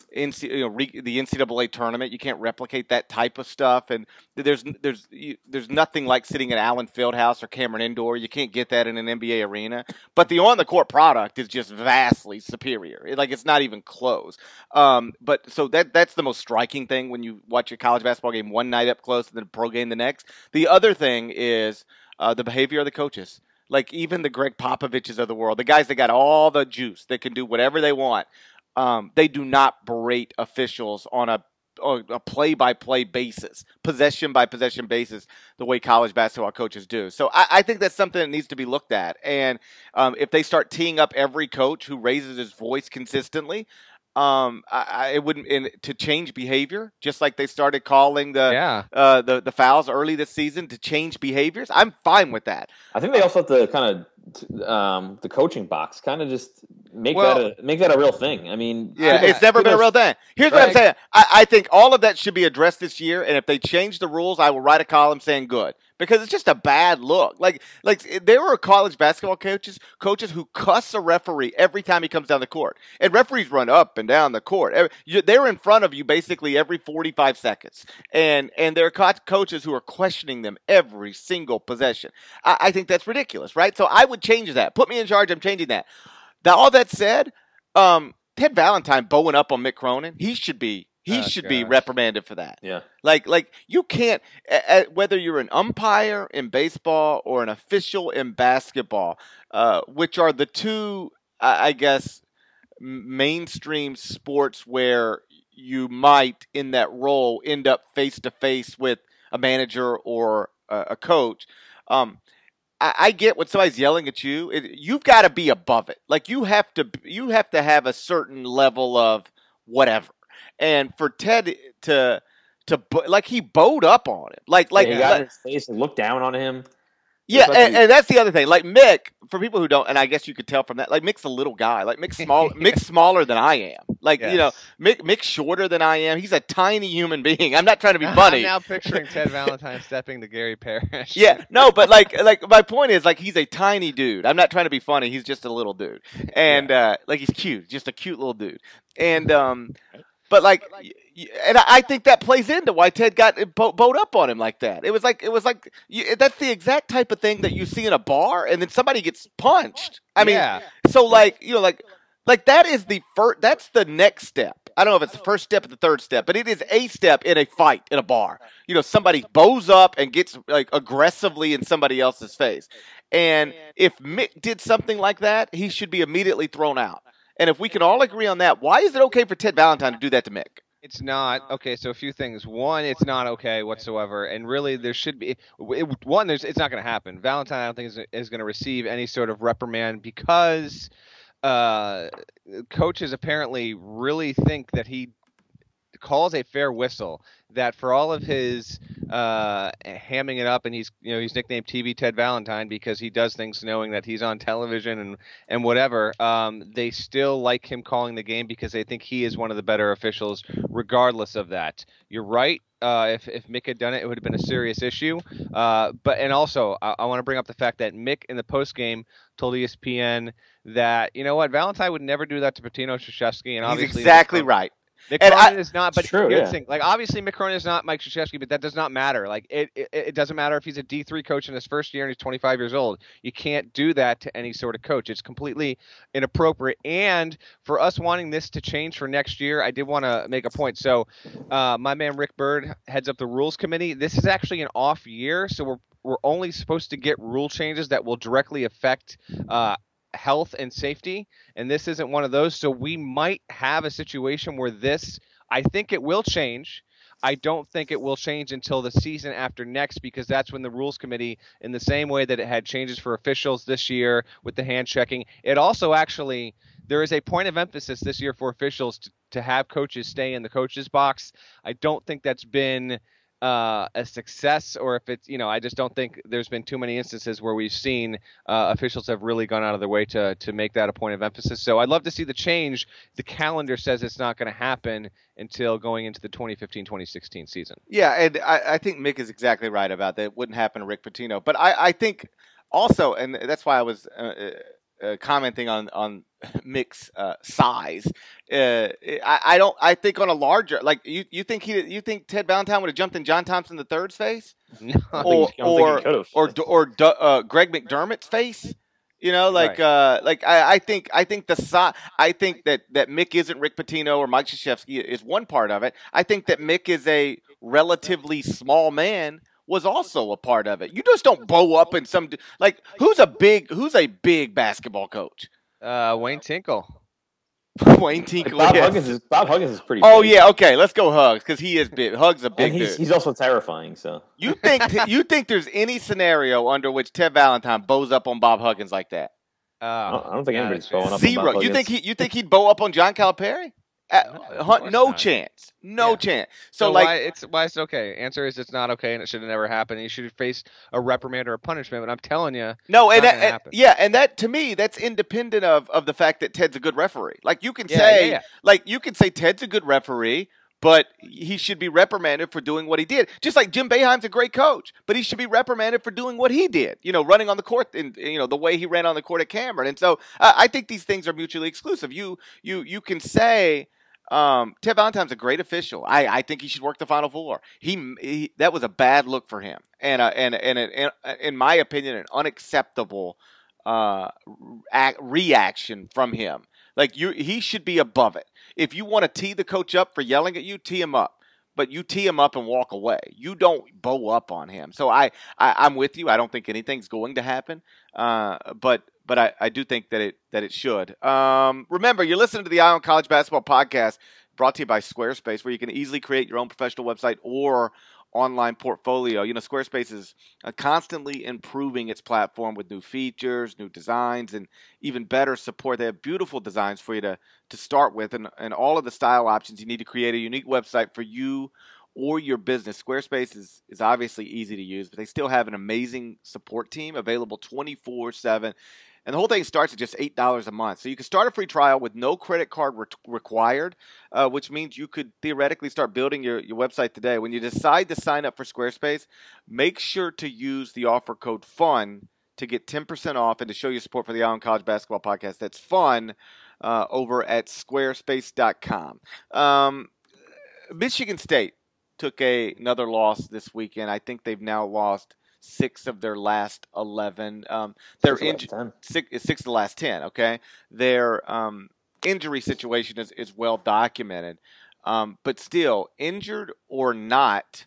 NCAA tournament. You can't replicate that type of stuff, and there's nothing like sitting at Allen Fieldhouse or Cameron Indoor. You can't get that in an NBA arena. But the on the court product is just vastly superior. It's not even close. But so that's the most striking thing when you watch a college basketball game one night up close and then a pro game the next. The other thing is the behavior of the coaches. Like even the Greg Popoviches of the world, the guys that got all the juice, that can do whatever they want. They do not berate officials on a play-by-play basis, possession-by-possession basis, the way college basketball coaches do. So I think that's something that needs to be looked at. And if they start teeing up every coach who raises his voice consistently, it wouldn't to change behavior, just like they started calling the fouls early this season to change behaviors. I'm fine with that. I think they also have to kind of the coaching box kind of just make that a real thing. I mean, it's never been a real thing. Here's what I'm saying. I think all of that should be addressed this year, and if they change the rules, I will write a column saying good. Because it's just a bad look. Like there were college basketball coaches who cuss a referee every time he comes down the court. And referees run up and down the court. They're in front of you basically every 45 seconds. And there are coaches who are questioning them every single possession. I think that's ridiculous, right? So I would change that. Put me in charge. I'm changing that. Now, all that said, Ted Valentine bowing up on Mick Cronin, he should be reprimanded for that. Yeah. Like you can't, whether you're an umpire in baseball or an official in basketball, which are the two, I guess, mainstream sports where you might, in that role, end up face to face with a manager or a coach. I get when somebody's yelling at you. You've got to be above it. Like you have to have a certain level of whatever. And for Ted to like he bowed up on him, like he got in his face and looked down on him. Yeah, and that's the other thing. Like Mick, for people who don't, and I guess you could tell from that, like Mick's a little guy. Like Mick's small, Mick's smaller than I am. Like Mick's shorter than I am. He's a tiny human being. I'm not trying to be funny. I'm now picturing Ted Valentine stepping to Gary Parrish. Yeah, no, but like my point is like he's a tiny dude. I'm not trying to be funny. He's just a little dude, and like he's cute, just a cute little dude, and But and I think that plays into why Ted got bowed up on him like that. It was like that's the exact type of thing that you see in a bar, and then somebody gets punched. I mean, so like that is that's the next step. I don't know if it's the first step or the third step, but it is a step in a fight in a bar. Somebody bows up and gets like aggressively in somebody else's face, and if Mick did something like that, he should be immediately thrown out. And if we can all agree on that, why is it okay for Ted Valentine to do that to Mick? It's not. Okay, so a few things. One, it's not okay whatsoever. And really, there should be – it's not going to happen. Valentine, I don't think, is going to receive any sort of reprimand because coaches apparently really think that he calls a fair whistle, that for all of his hamming it up, and he's nicknamed TV Ted Valentine because he does things knowing that he's on television and whatever, they still like him calling the game because they think he is one of the better officials regardless of that. You're right. If Mick had done it, it would have been a serious issue. And also, I want to bring up the fact that Mick in the postgame told ESPN that, Valentine would never do that to Patino Krzyzewski, and obviously he's exactly right. Mick Cronin is not, but true, here's the thing. Like, obviously, Mick Cronin is not Mike Krzyzewski, but that does not matter. Like, it doesn't matter if he's a D3 coach in his first year and he's 25 years old. You can't do that to any sort of coach. It's completely inappropriate. And for us wanting this to change for next year, I did want to make a point. So, my man Rick Byrd heads up the rules committee. This is actually an off year, so we're only supposed to get rule changes that will directly affect health and safety, and this isn't one of those. So we might have a situation where I think it will change. I don't think it will change until the season after next, because that's when the rules committee, in the same way that it had changes for officials this year with the hand checking, it also actually, there is a point of emphasis this year for officials to have coaches stay in the coaches box. I don't think that's been a success, or if it's, I just don't think there's been too many instances where we've seen officials have really gone out of their way to make that a point of emphasis. So I'd love to see the change. The calendar says it's not going to happen until going into the 2015-2016 season. Yeah, and I think Mick is exactly right about that. It wouldn't happen to Rick Pitino. But I think also, and that's why I was commenting on Mick's size. I think on a larger, like you think Ted Valentine would have jumped in John Thompson III's face, no, or Greg McDermott's face? I think the size. I think that Mick isn't Rick Pitino or Mike Krzyzewski is one part of it. I think that Mick is a relatively small man was also a part of it. You just don't bow up in some who's a big basketball coach? Wayne Tinkle. Wayne Tinkle. Bob Huggins is pretty. Oh big. Yeah, okay. Let's go Hugs because he is big. Hugs a big dude. He's also terrifying. So you think there's any scenario under which Ted Valentine bows up on Bob Huggins like that? I don't think anybody's bowing up. Zero. On Bob Huggins. You think he'd bow up on John Calipari? No chance. No chance. So why it's okay? Answer is it's not okay, and it should have never happened. He should have faced a reprimand or a punishment. But I'm telling you, no, and that to me, that's independent of the fact that Ted's a good referee. Like you can you can say Ted's a good referee, but he should be reprimanded for doing what he did. Just like Jim Boeheim's a great coach, but he should be reprimanded for doing what he did. Running on the court, and the way he ran on the court at Cameron. And so I think these things are mutually exclusive. You can say. Ted Valentine's a great official. I think he should work the Final Four. He that was a bad look for him, and in my opinion, an unacceptable reaction from him. He should be above it. If you want to tee the coach up for yelling at you, tee him up. But you tee him up and walk away. You don't bow up on him. So I'm with you. I don't think anything's going to happen. But I do think that it should. Remember, you're listening to the Eye on College Basketball Podcast, brought to you by Squarespace, where you can easily create your own professional website or online portfolio. Squarespace is constantly improving its platform with new features, new designs, and even better support. They have beautiful designs for you to start with, and all of the style options you need to create a unique website for you or your business, Squarespace is obviously easy to use, but they still have an amazing support team available 24/7. And the whole thing starts at just $8 a month. So you can start a free trial with no credit card required, which means you could theoretically start building your website today. When you decide to sign up for Squarespace, make sure to use the offer code FUN to get 10% off and to show your support for the Island College Basketball Podcast. That's FUN over at squarespace.com. Michigan State took another loss this weekend. I think they've now lost 6 of their last 11. Their six of the last 10. Okay, their injury situation is well documented, but still, injured or not,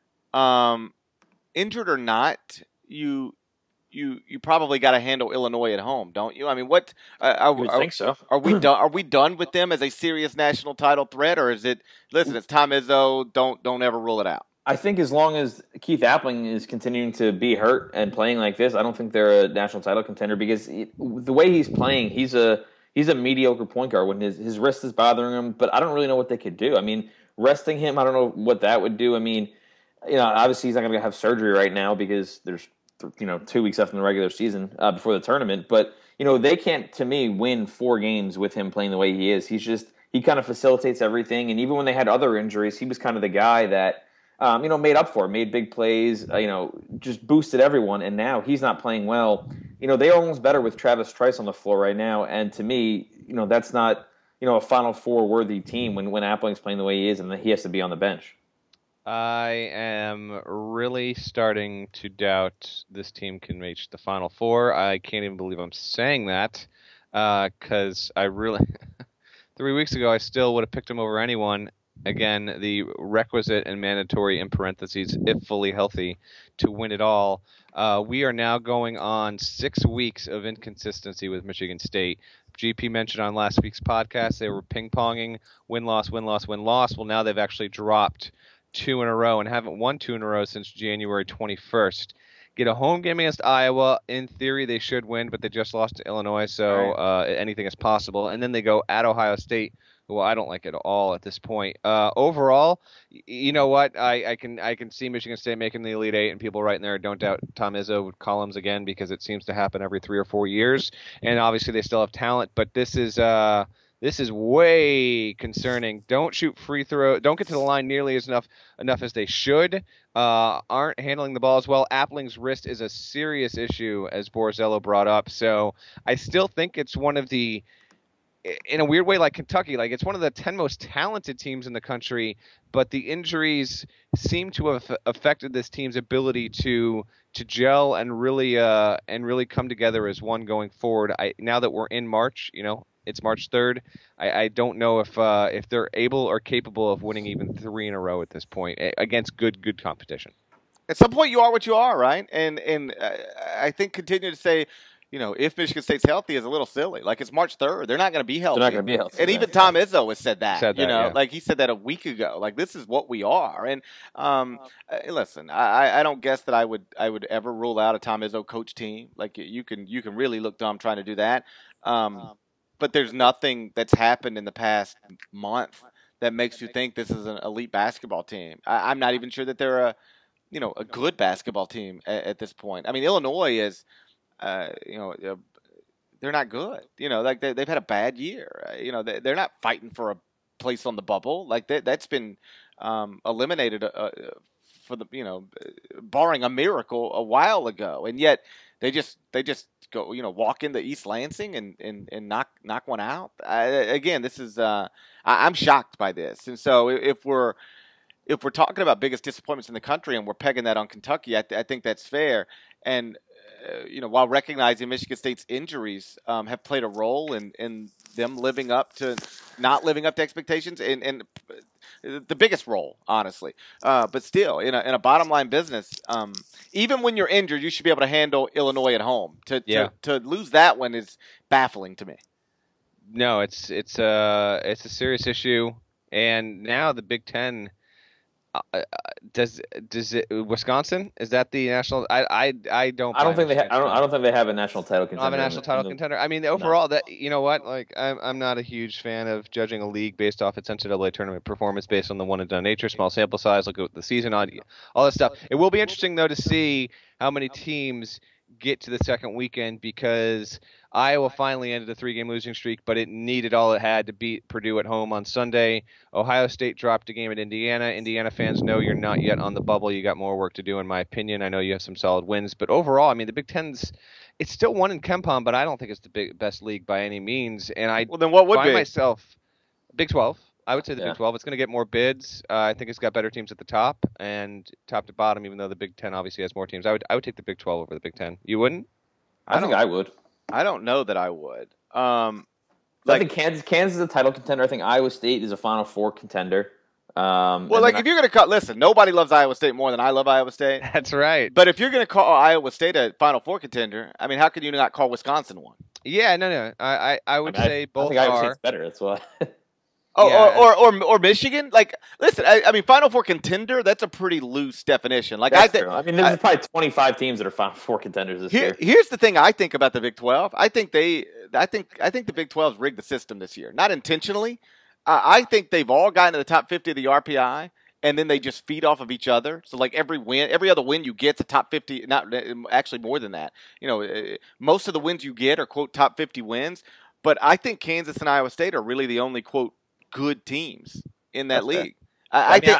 you probably got to handle Illinois at home, don't you? I mean, what? I think so. Are we done? Are we done with them as a serious national title threat, or is it? Listen, it's Tom Izzo. Don't ever rule it out. I think as long as Keith Appling is continuing to be hurt and playing like this, I don't think they're a national title contender because the way he's playing, he's a mediocre point guard when his wrist is bothering him. But I don't really know what they could do. I mean, resting him, I don't know what that would do. I mean, obviously he's not going to have surgery right now because there's 2 weeks left in the regular season before the tournament. But they can't, to me, win 4 games with him playing the way he is. He kind of facilitates everything, and even when they had other injuries, he was kind of the guy that. Made up for it, made big plays, just boosted everyone, and now he's not playing well. They're almost better with Travis Trice on the floor right now, and to me, that's not, a Final Four worthy team when Appling's playing the way he is and he has to be on the bench. I am really starting to doubt this team can reach the Final Four. I can't even believe I'm saying that because I really, 3 weeks ago, I still would have picked them over anyone. Again, the requisite and mandatory in parentheses, if fully healthy, to win it all. We are now going on 6 weeks of inconsistency with Michigan State. GP mentioned on last week's podcast they were ping-ponging win-loss, win-loss, win-loss. Well, now they've actually dropped 2 in a row and haven't won 2 in a row since January 21st. Get a home game against Iowa. In theory, they should win, but they just lost to Illinois, so anything is possible. And then they go at Ohio State, who I don't like at all at this point. Overall, you know what? I can see Michigan State making the Elite Eight, and people right in there don't doubt Tom Izzo columns again because it seems to happen every 3 or 4 years. And obviously, they still have talent, but this is way concerning. Don't shoot free throw. Don't get to the line nearly enough as they should. Aren't handling the ball as well. Appling's wrist is a serious issue, as Borzello brought up. So I still think it's one of the, in a weird way, like Kentucky, like it's one of the 10 most talented teams in the country, but the injuries seem to have affected this team's ability to gel and really come together as one going forward. Now that we're in March, it's March 3rd. I don't know if they're able or capable of winning even 3 in a row at this point against good competition. At some point, you are what you are, right? And I think continue to say, if Michigan State's healthy is a little silly. Like, it's March 3rd. They're not going to be healthy. They're not going to be healthy. And even Tom Izzo has said that. Yeah. Like he said that a week ago. Like, this is what we are. And listen, I don't guess that I would ever rule out a Tom Izzo coach team. Like, you can really look dumb trying to do that. But there's nothing that's happened in the past month that makes you think this is an elite basketball team. I'm not even sure that they're a good basketball team at this point. I mean, Illinois is, they're not good. Like they've had a bad year. They're not fighting for a place on the bubble. Like that's been eliminated for the barring a miracle a while ago, and yet they just go walk into East Lansing and knock one out. Again, this is I'm shocked by this, and so if we're talking about biggest disappointments in the country and we're pegging that on Kentucky, I think that's fair. And while recognizing Michigan State's injuries have played a role in them not living up to expectations, and the biggest role, honestly. But still, in a bottom line business, even when you're injured, you should be able to handle Illinois at home. To lose that one is baffling to me. No, it's a serious issue, and now the Big Ten. Does it Wisconsin? Is that the national? I don't. I don't think they. I don't think they have a national title contender. Don't have a national title contender. I mean, overall, that you know what? Like, I'm not a huge fan of judging a league based off its NCAA tournament performance based on the one and done nature, small sample size, look at the season, all that stuff. It will be interesting though to see how many teams get to the second weekend because Iowa finally ended a 3-game losing streak, but it needed all it had to beat Purdue at home on Sunday. Ohio State dropped a game at Indiana. Indiana fans know you're not yet on the bubble. You got more work to do, in my opinion. I know you have some solid wins, but overall, I mean, the Big Ten's it's still one in KenPom, but I don't think it's the best league by any means. And then what would find be? Myself Big 12. I would say the Big 12. It's going to get more bids. I think it's got better teams at the top and top to bottom. Even though the Big 10 obviously has more teams, I would take the Big 12 over the Big 10. You wouldn't? I think I would. I don't know that I would. I think Kansas is a title contender. I think Iowa State is a Final Four contender. If you're going to listen, nobody loves Iowa State more than I love Iowa State. That's right. But if you're going to call Iowa State a Final Four contender, I mean, how can you not call Wisconsin one? Yeah, no. I would say both I think Iowa State's better. That's why. Or Michigan. Like, listen, I mean, Final Four contender. That's a pretty loose definition. Like, I mean, there's probably 25 teams that are Final Four contenders this year. Here's the thing I think about the Big 12. I think the Big 12's rigged the system this year, not intentionally. I think they've all gotten to the top 50 of the RPI, and then they just feed off of each other. So, like, every other win you get, the top 50. Not actually more than that. You know, most of the wins you get are quote top 50 wins. But I think Kansas and Iowa State are really the only quote good teams in that league. I think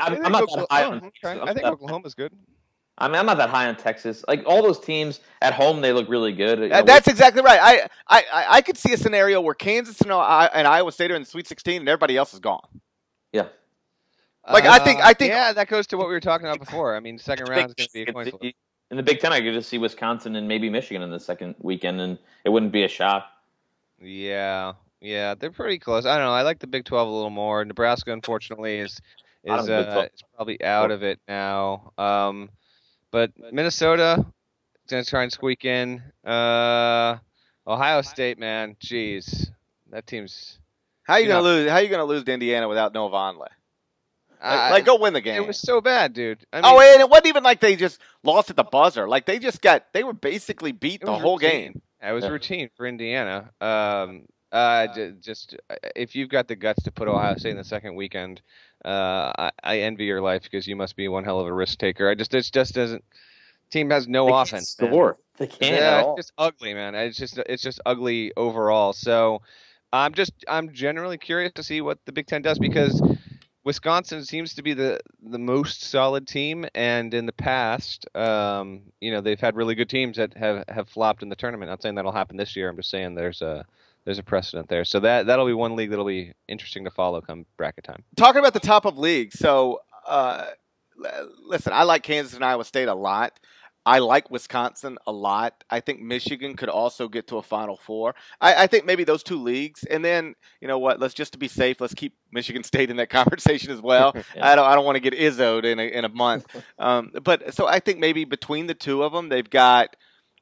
Oklahoma's good. I mean, I'm not that high on Texas. Like, all those teams at home, they look really good. That's exactly right. I could see a scenario where Kansas and Iowa State are in the Sweet 16 and everybody else is gone. Yeah. Like, I think. Yeah, that goes to what we were talking about before. I mean, second round is going to be a coin flip. In the Big Ten, I could just see Wisconsin and maybe Michigan in the second weekend, and it wouldn't be a shock. Yeah, they're pretty close. I don't know. I like the Big 12 a little more. Nebraska, unfortunately, is probably out of it now. But Minnesota is going to try and squeak in. Ohio State, man, jeez, that team's. How are you going to lose? How are you going to lose to Indiana without Noah Vonleh? Like, go win the game. It was so bad, dude. And it wasn't even like they just lost at the buzzer. Like, they were basically beat the whole game. It was routine for Indiana. Just if you've got the guts to put Ohio State in the second weekend, I envy your life because you must be one hell of a risk taker. It just doesn't. Team has no offense. Score. They can't at all. It's just ugly, man. It's just ugly overall. So I'm generally curious to see what the Big Ten does because Wisconsin seems to be the most solid team, and in the past, they've had really good teams that have flopped in the tournament. Not saying that'll happen this year. I'm just saying there's a precedent there. So that'll be one league that'll be interesting to follow come bracket time. Talking about the top of league, so listen, I like Kansas and Iowa State a lot. I like Wisconsin a lot. I think Michigan could also get to a Final Four. I think maybe those two leagues, and then you know what? Just to be safe, let's keep Michigan State in that conversation as well. Yeah. I don't want to get Izzo'd in a month. But so I think maybe between the two of them, they've got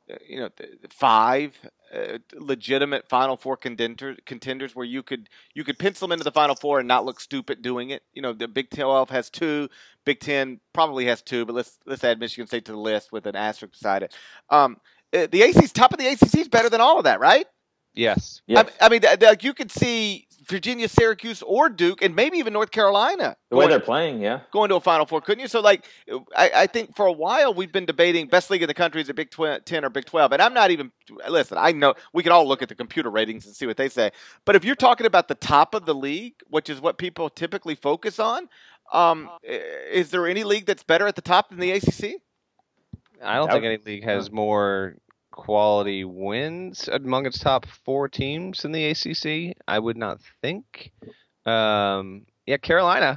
5 legitimate Final Four contenders where you could pencil them into the Final Four and not look stupid doing it. You know, the Big 12 has 2, Big 10 probably has 2, but let's add Michigan State to the list with an asterisk beside it. The ACC's top of the ACC is better than all of that, right? Yes. I mean, you could see Virginia, Syracuse, or Duke, and maybe even North Carolina. The way they're playing, yeah. Going to a Final Four, couldn't you? So, I think for a while we've been debating best league in the country is it Big 10 or Big 12. And I'm not even – listen, I know we can all look at the computer ratings and see what they say. But if you're talking about the top of the league, which is what people typically focus on, is there any league that's better at the top than the ACC? I don't think any league has more quality wins among its top 4 teams in the ACC. I would not think. Carolina.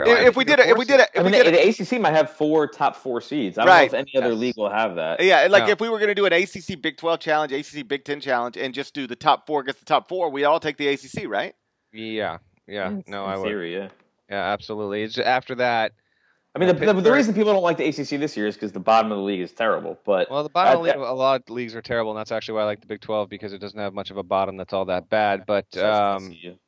The ACC might have 4 top 4 seeds. I don't know if any other league will have that. Yeah, if we were going to do an ACC Big 12 challenge, ACC Big 10 challenge, and just do the top 4 against the top 4, we all take the ACC, right? Yeah. No, I would. Theory, yeah. Yeah, absolutely. It's after that. I mean, the reason people don't like the ACC this year is because the bottom of the league is terrible. But the bottom of the league, a lot of leagues are terrible, and that's actually why I like the Big 12 because it doesn't have much of a bottom that's all that bad. But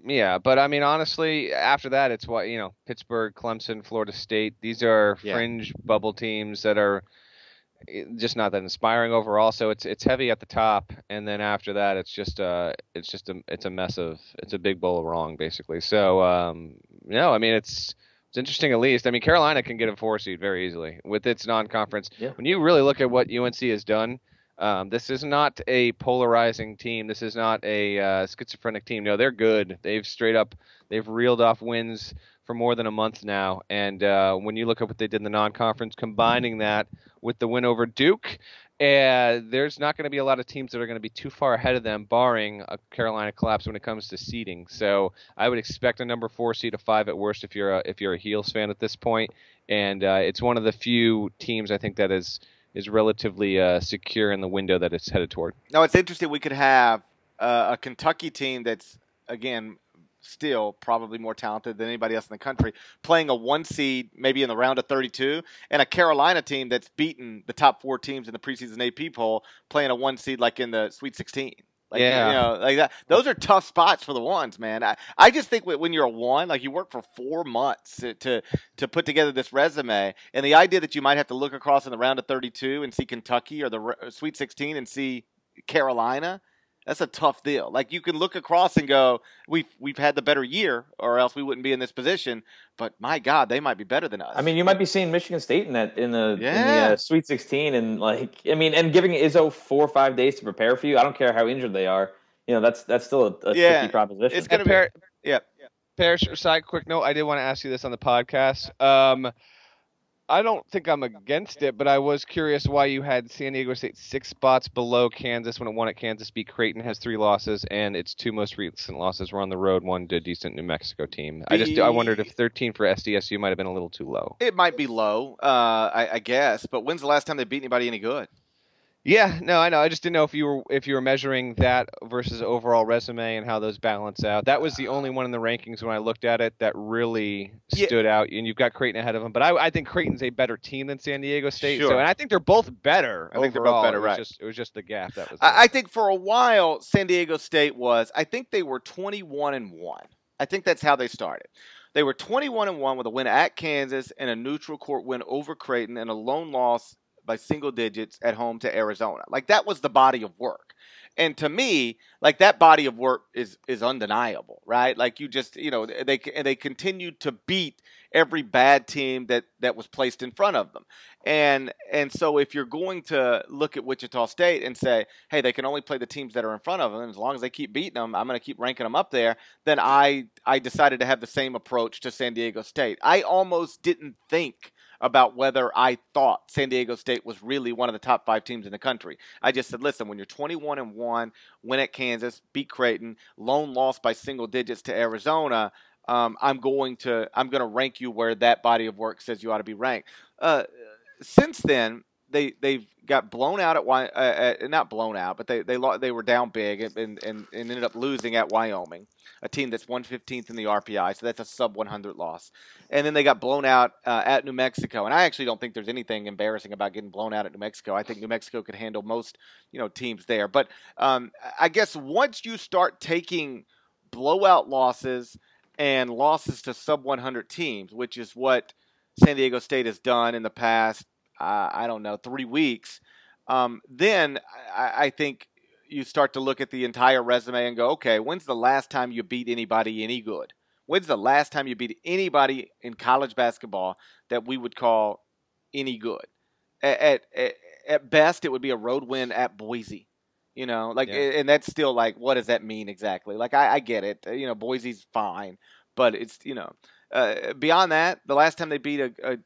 Yeah, but I mean, honestly, after that, it's what Pittsburgh, Clemson, Florida State. These are fringe bubble teams that are just not that inspiring overall. So it's heavy at the top, and then after that, it's a mess of it's a big bowl of wrong basically. So no, I mean it's interesting at least. I mean Carolina can get a 4 seed very easily with its non-conference. Yeah. When you really look at what UNC has done. This is not a polarizing team. This is not a schizophrenic team. No, they're good. They've reeled off wins for more than a month now. And when you look at what they did in the non-conference, combining that with the win over Duke, there's not going to be a lot of teams that are going to be too far ahead of them, barring a Carolina collapse when it comes to seeding. So I would expect a number 4 seed, a 5 at worst if you're a Heels fan at this point. And it's one of the few teams I think that is relatively secure in the window that it's headed toward. No, it's interesting. We could have a Kentucky team that's, again, still probably more talented than anybody else in the country, playing a 1 seed maybe in the round of 32, and a Carolina team that's beaten the top 4 teams in the preseason AP poll, playing a 1 seed like in the Sweet 16. Like that. Those are tough spots for the ones, man. I just think when you're a 1, like you work for 4 months to put together this resume, and the idea that you might have to look across in the round of 32 and see Kentucky or the Sweet 16 and see Carolina, that's a tough deal. Like you can look across and go, we've had the better year, or else we wouldn't be in this position. But my God, they might be better than us. I mean, you might be seeing Michigan State in the Sweet 16, and and giving Izzo 4 or 5 days to prepare for you. I don't care how injured they are. That's still a tricky proposition. It's going to be Parrish, side quick note. I did want to ask you this on the podcast. I don't think I'm against it, but I was curious why you had San Diego State 6 spots below Kansas when it won at Kansas. Beat Creighton, has 3 losses, and its 2 most recent losses were on the road. One to a decent New Mexico team. I wondered if 13 for SDSU might have been a little too low. It might be low, I guess. But when's the last time they beat anybody any good? Yeah, no, I know. I just didn't know if you were measuring that versus overall resume and how those balance out. That was the only one in the rankings when I looked at it that really stood out. And you've got Creighton ahead of them, but I think Creighton's a better team than San Diego State. Sure. So, and I think they're both better. I think they're both better, right? It was just the gap that was. I think for a while San Diego State was. I think they were 21-1. I think that's how they started. They were 21-1 with a win at Kansas and a neutral court win over Creighton and a lone loss by single digits at home to Arizona. Like that was the body of work. And to me, like that body of work is undeniable, right? Like you just, they continued to beat every bad team that was placed in front of them. And so if you're going to look at Wichita State and say, hey, they can only play the teams that are in front of them, and as long as they keep beating them, I'm going to keep ranking them up there, then I decided to have the same approach to San Diego State. I almost didn't think about whether I thought San Diego State was really one of the top 5 teams in the country. I just said, listen, when you're 21-1, win at Kansas, beat Creighton, lone loss by single digits to Arizona, I'm going to rank you where that body of work says you ought to be ranked. Since then, they've got blown out at not blown out, but they were down big and ended up losing at Wyoming, a team that's 115th in the RPI, so that's a sub 100 loss. And then they got blown out at New Mexico, and I actually don't think there's anything embarrassing about getting blown out at New Mexico. I think New Mexico could handle most teams there. But I guess once you start taking blowout losses and losses to sub 100 teams, which is what San Diego State has done in the past, 3 weeks, then I think you start to look at the entire resume and go, okay, when's the last time you beat anybody any good? When's the last time you beat anybody in college basketball that we would call any good? At best, it would be a road win at Boise. And that's still like, what does that mean exactly? Like, I get it. Boise's fine, but it's, beyond that, the last time they beat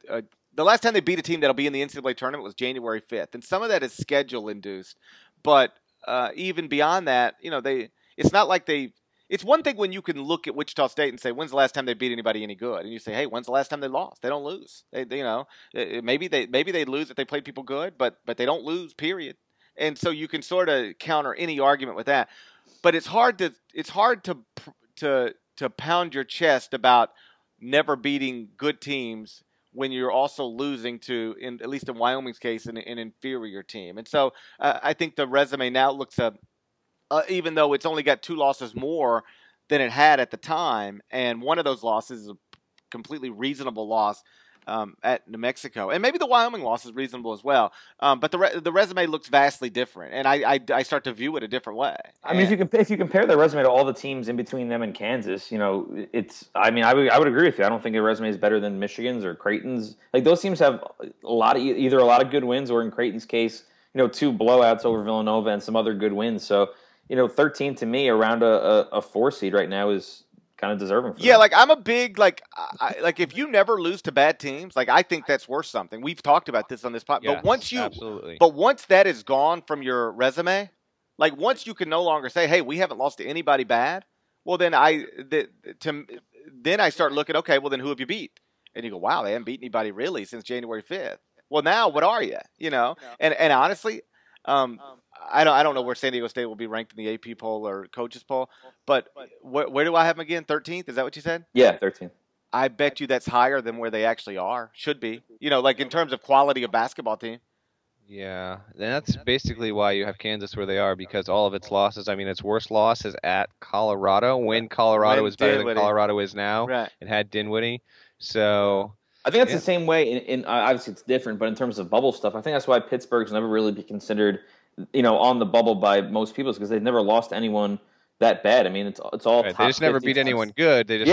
a team that'll be in the NCAA tournament was January 5th. And some of that is schedule induced. But even beyond that, it's not like it's one thing when you can look at Wichita State and say, when's the last time they beat anybody any good? And you say, hey, when's the last time they lost? They don't lose. Maybe they lose if they played people good, but they don't lose, period. And so you can sort of counter any argument with that. But it's hard to pound your chest about never beating good teams when you're also losing to, at least in Wyoming's case, an inferior team. And so I think the resume now looks even though it's only got 2 losses more than it had at the time. And one of those losses is a completely reasonable loss at New Mexico, and maybe the Wyoming loss is reasonable as well. But the resume looks vastly different, and I start to view it a different way. I mean, if you compare their resume to all the teams in between them and Kansas, it's. I mean, I would agree with you. I don't think their resume is better than Michigan's or Creighton's. Like those teams have either a lot of good wins, or in Creighton's case, 2 blowouts over Villanova and some other good wins. So 13 to me around a 4 seed right now is kind of deserving for them. Like I'm a big like if you never lose to bad teams, like I think that's worth something. We've talked about this on this podcast. Absolutely. But once that is gone from your resume, like once you can no longer say, "Hey, we haven't lost to anybody bad," well then I start looking, okay, well then who have you beat? And you go, "Wow, they haven't beat anybody really since January 5th." Well, now what are you? And honestly, I don't know where San Diego State will be ranked in the AP poll or coaches poll, but where do I have them again? 13th? Is that what you said? Yeah, 13th. I bet you that's higher than where they actually are. Should be. Like in terms of quality of basketball team. Yeah, and that's basically why you have Kansas where they are, because all of its losses, I mean, its worst loss is at Colorado, when Colorado was better than Colorado is now. Right. It had Dinwiddie. So I think that's the same way in obviously it's different, but in terms of bubble stuff, I think that's why Pittsburgh's never really be considered, on the bubble by most people, because they've never lost anyone that bad. I mean, it's all right. top They just never 50 beat teams. anyone good. They just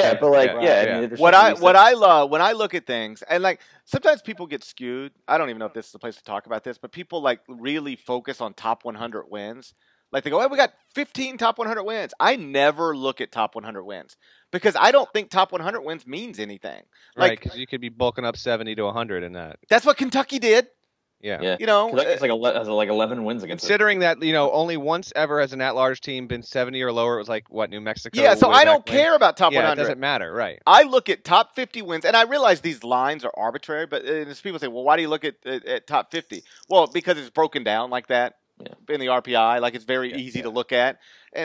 I mean, what I love when I look at things, and like sometimes people get skewed. I don't even know if this is the place to talk about this, but people like really focus on top 100 wins. Like they go, "Hey, we got 15 top 100 wins." I never look at top 100 wins because I don't think top 100 wins means anything. Right, because you could be bulking up 70 to 100 in that. That's what Kentucky did. Yeah. Kentucky's has like 11 wins against considering that, only once ever has an at-large team been 70 or lower. It was like, New Mexico? Yeah, so I don't care about top 100. It doesn't matter, right. I look at top 50 wins, and I realize these lines are arbitrary, but as people say, well, why do you look at top 50? Well, because it's broken down like that. In the RPI, like it's very easy to look at,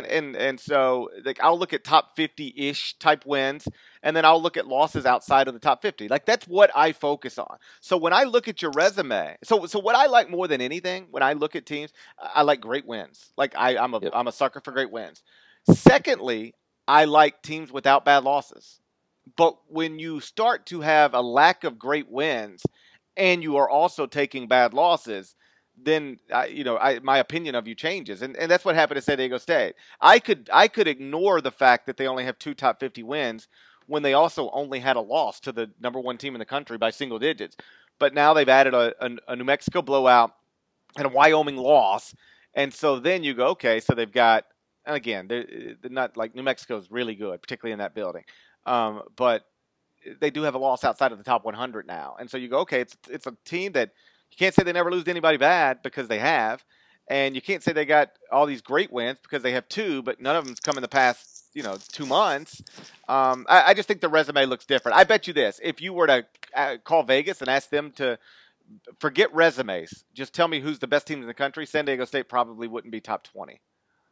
and so like I'll look at top 50-ish type wins, and then I'll look at losses outside of the top 50. Like that's what I focus on. So when I look at your resume, so what I like more than anything when I look at teams, I like great wins. Like I'm a sucker for great wins. Secondly, I like teams without bad losses. But when you start to have a lack of great wins, and you are also taking bad losses, then my opinion of you changes, and that's what happened at San Diego State. I could ignore the fact that they only have 2 top 50 wins when they also only had a loss to the number 1 team in the country by single digits. But now they've added a New Mexico blowout and a Wyoming loss, and so then you go, okay, so they've got, and again, they're not like New Mexico's really good, particularly in that building, but they do have a loss outside of the top 100 now, and so you go, okay, it's a team that. You can't say they never lose to anybody bad because they have, and you can't say they got all these great wins because they have 2, but none of them's come in the past 2 months. I just think the resume looks different. I bet you this: if you were to call Vegas and ask them to forget resumes, just tell me who's the best team in the country, San Diego State probably wouldn't be top 20.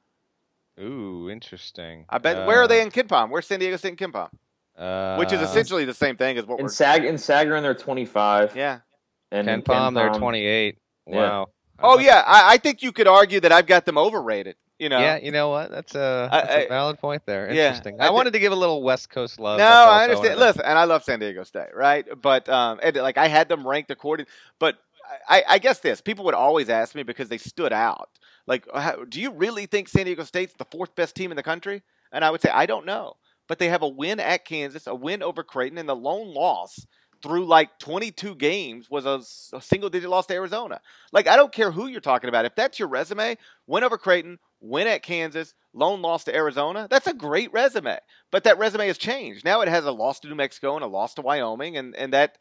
Ooh, interesting. I bet. Where are they in KenPom? Where's San Diego State in KenPom? Which is essentially the same thing as what in Sagarin, they're 25. Yeah. And KenPom, they're 28. Wow. Oh, yeah. I think you could argue that I've got them overrated. Yeah, you know what? That's a valid point there. Interesting. Yeah, I wanted to give a little West Coast love. No, I understand. Listen, and I love San Diego State, right? But I had them ranked according. But I guess people would always ask me because they stood out. Like, do you really think San Diego State's the 4th best team in the country? And I would say I don't know. But they have a win at Kansas, a win over Creighton, and the lone loss through like 22 games was a single-digit loss to Arizona. Like, I don't care who you're talking about. If that's your resume, win over Creighton, win at Kansas, lone loss to Arizona, that's a great resume. But that resume has changed. Now it has a loss to New Mexico and a loss to Wyoming, and that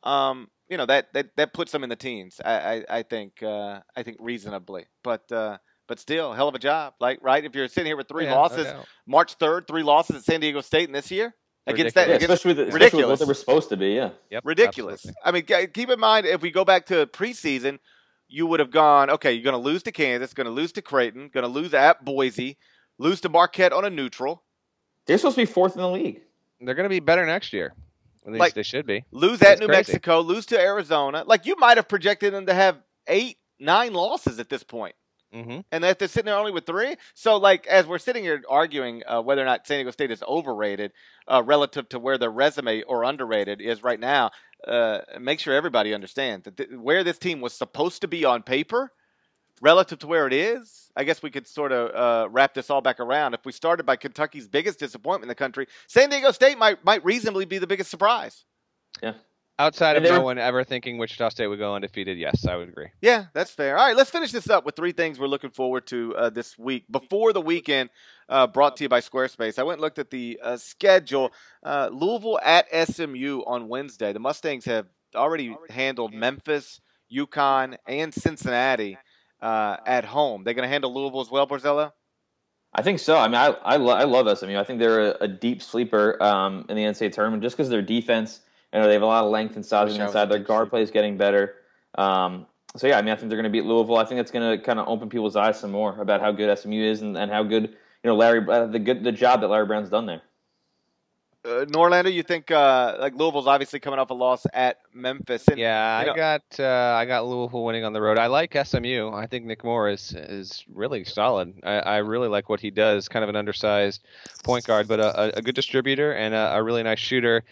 that puts them in the teens. I think reasonably, but still, hell of a job. Like, right? If you're sitting here with 3 losses, March 3rd, 3 losses at San Diego State in this year. Especially with what they were supposed to be, Yep, ridiculous. Absolutely. I mean, keep in mind, if we go back to preseason, you would have gone, okay, you're going to lose to Kansas, going to lose to Creighton, going to lose at Boise, lose to Marquette on a neutral. They're supposed to be 4th in the league. They're going to be better next year. At least they should be. Lose at New Mexico, lose to Arizona. Like, you might have projected them to have 8, 9 losses at this point. Mm-hmm. And that they're sitting there only with 3. So, like, as we're sitting here arguing whether or not San Diego State is overrated relative to where their resume or underrated is right now, make sure everybody understands that where this team was supposed to be on paper relative to where it is, I guess we could sort of wrap this all back around. If we started by Kentucky's biggest disappointment in the country, San Diego State might reasonably be the biggest surprise. Yeah. Outside of no one ever thinking Wichita State would go undefeated, yes, I would agree. Yeah, that's fair. All right, let's finish this up with 3 things we're looking forward to this week. Before the weekend, brought to you by Squarespace, I went and looked at the schedule. Louisville at SMU on Wednesday. The Mustangs have already handled Memphis, UConn, and Cincinnati at home. They're going to handle Louisville as well, Borzella? I think so. I mean, I love SMU. I think they're a deep sleeper in the NCAA tournament just because their defense – they have a lot of length and size on the inside. Their guard play is getting better. So, yeah, I mean, I think they're going to beat Louisville. I think it's going to kind of open people's eyes some more about how good SMU is and how good, Larry the job that Larry Brown's done there. Norlander, you think like Louisville's obviously coming off a loss at Memphis? And, I got Louisville winning on the road. I like SMU. I think Nick Moore is really solid. I really like what he does. Kind of an undersized point guard, but a good distributor and a really nice shooter.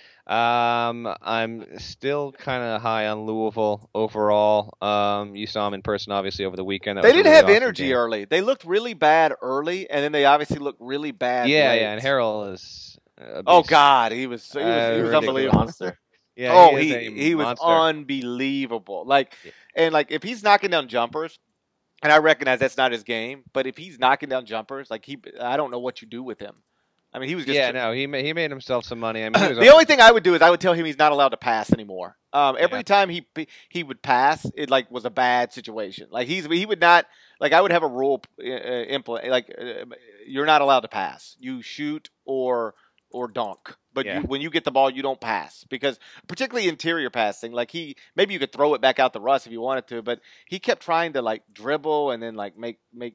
I'm still kind of high on Louisville overall. You saw them in person, obviously, over the weekend. They didn't have energy early. They looked really bad early, and then they obviously looked really bad late. Yeah, and Harrell is. Oh God, he was unbelievable. Monster. Yeah, he was unbelievable. And if he's knocking down jumpers, and I recognize that's not his game, but if he's knocking down jumpers, I don't know what you do with him. I mean, he was just he made himself some money. I mean, the only thing I would do is I would tell him he's not allowed to pass anymore. Every time he would pass, it was a bad situation. He would not I would have a rule implement you're not allowed to pass. You shoot or dunk. But when you get the ball, you don't pass because particularly interior passing, maybe you could throw it back out the Russ if you wanted to, but he kept trying to dribble and then make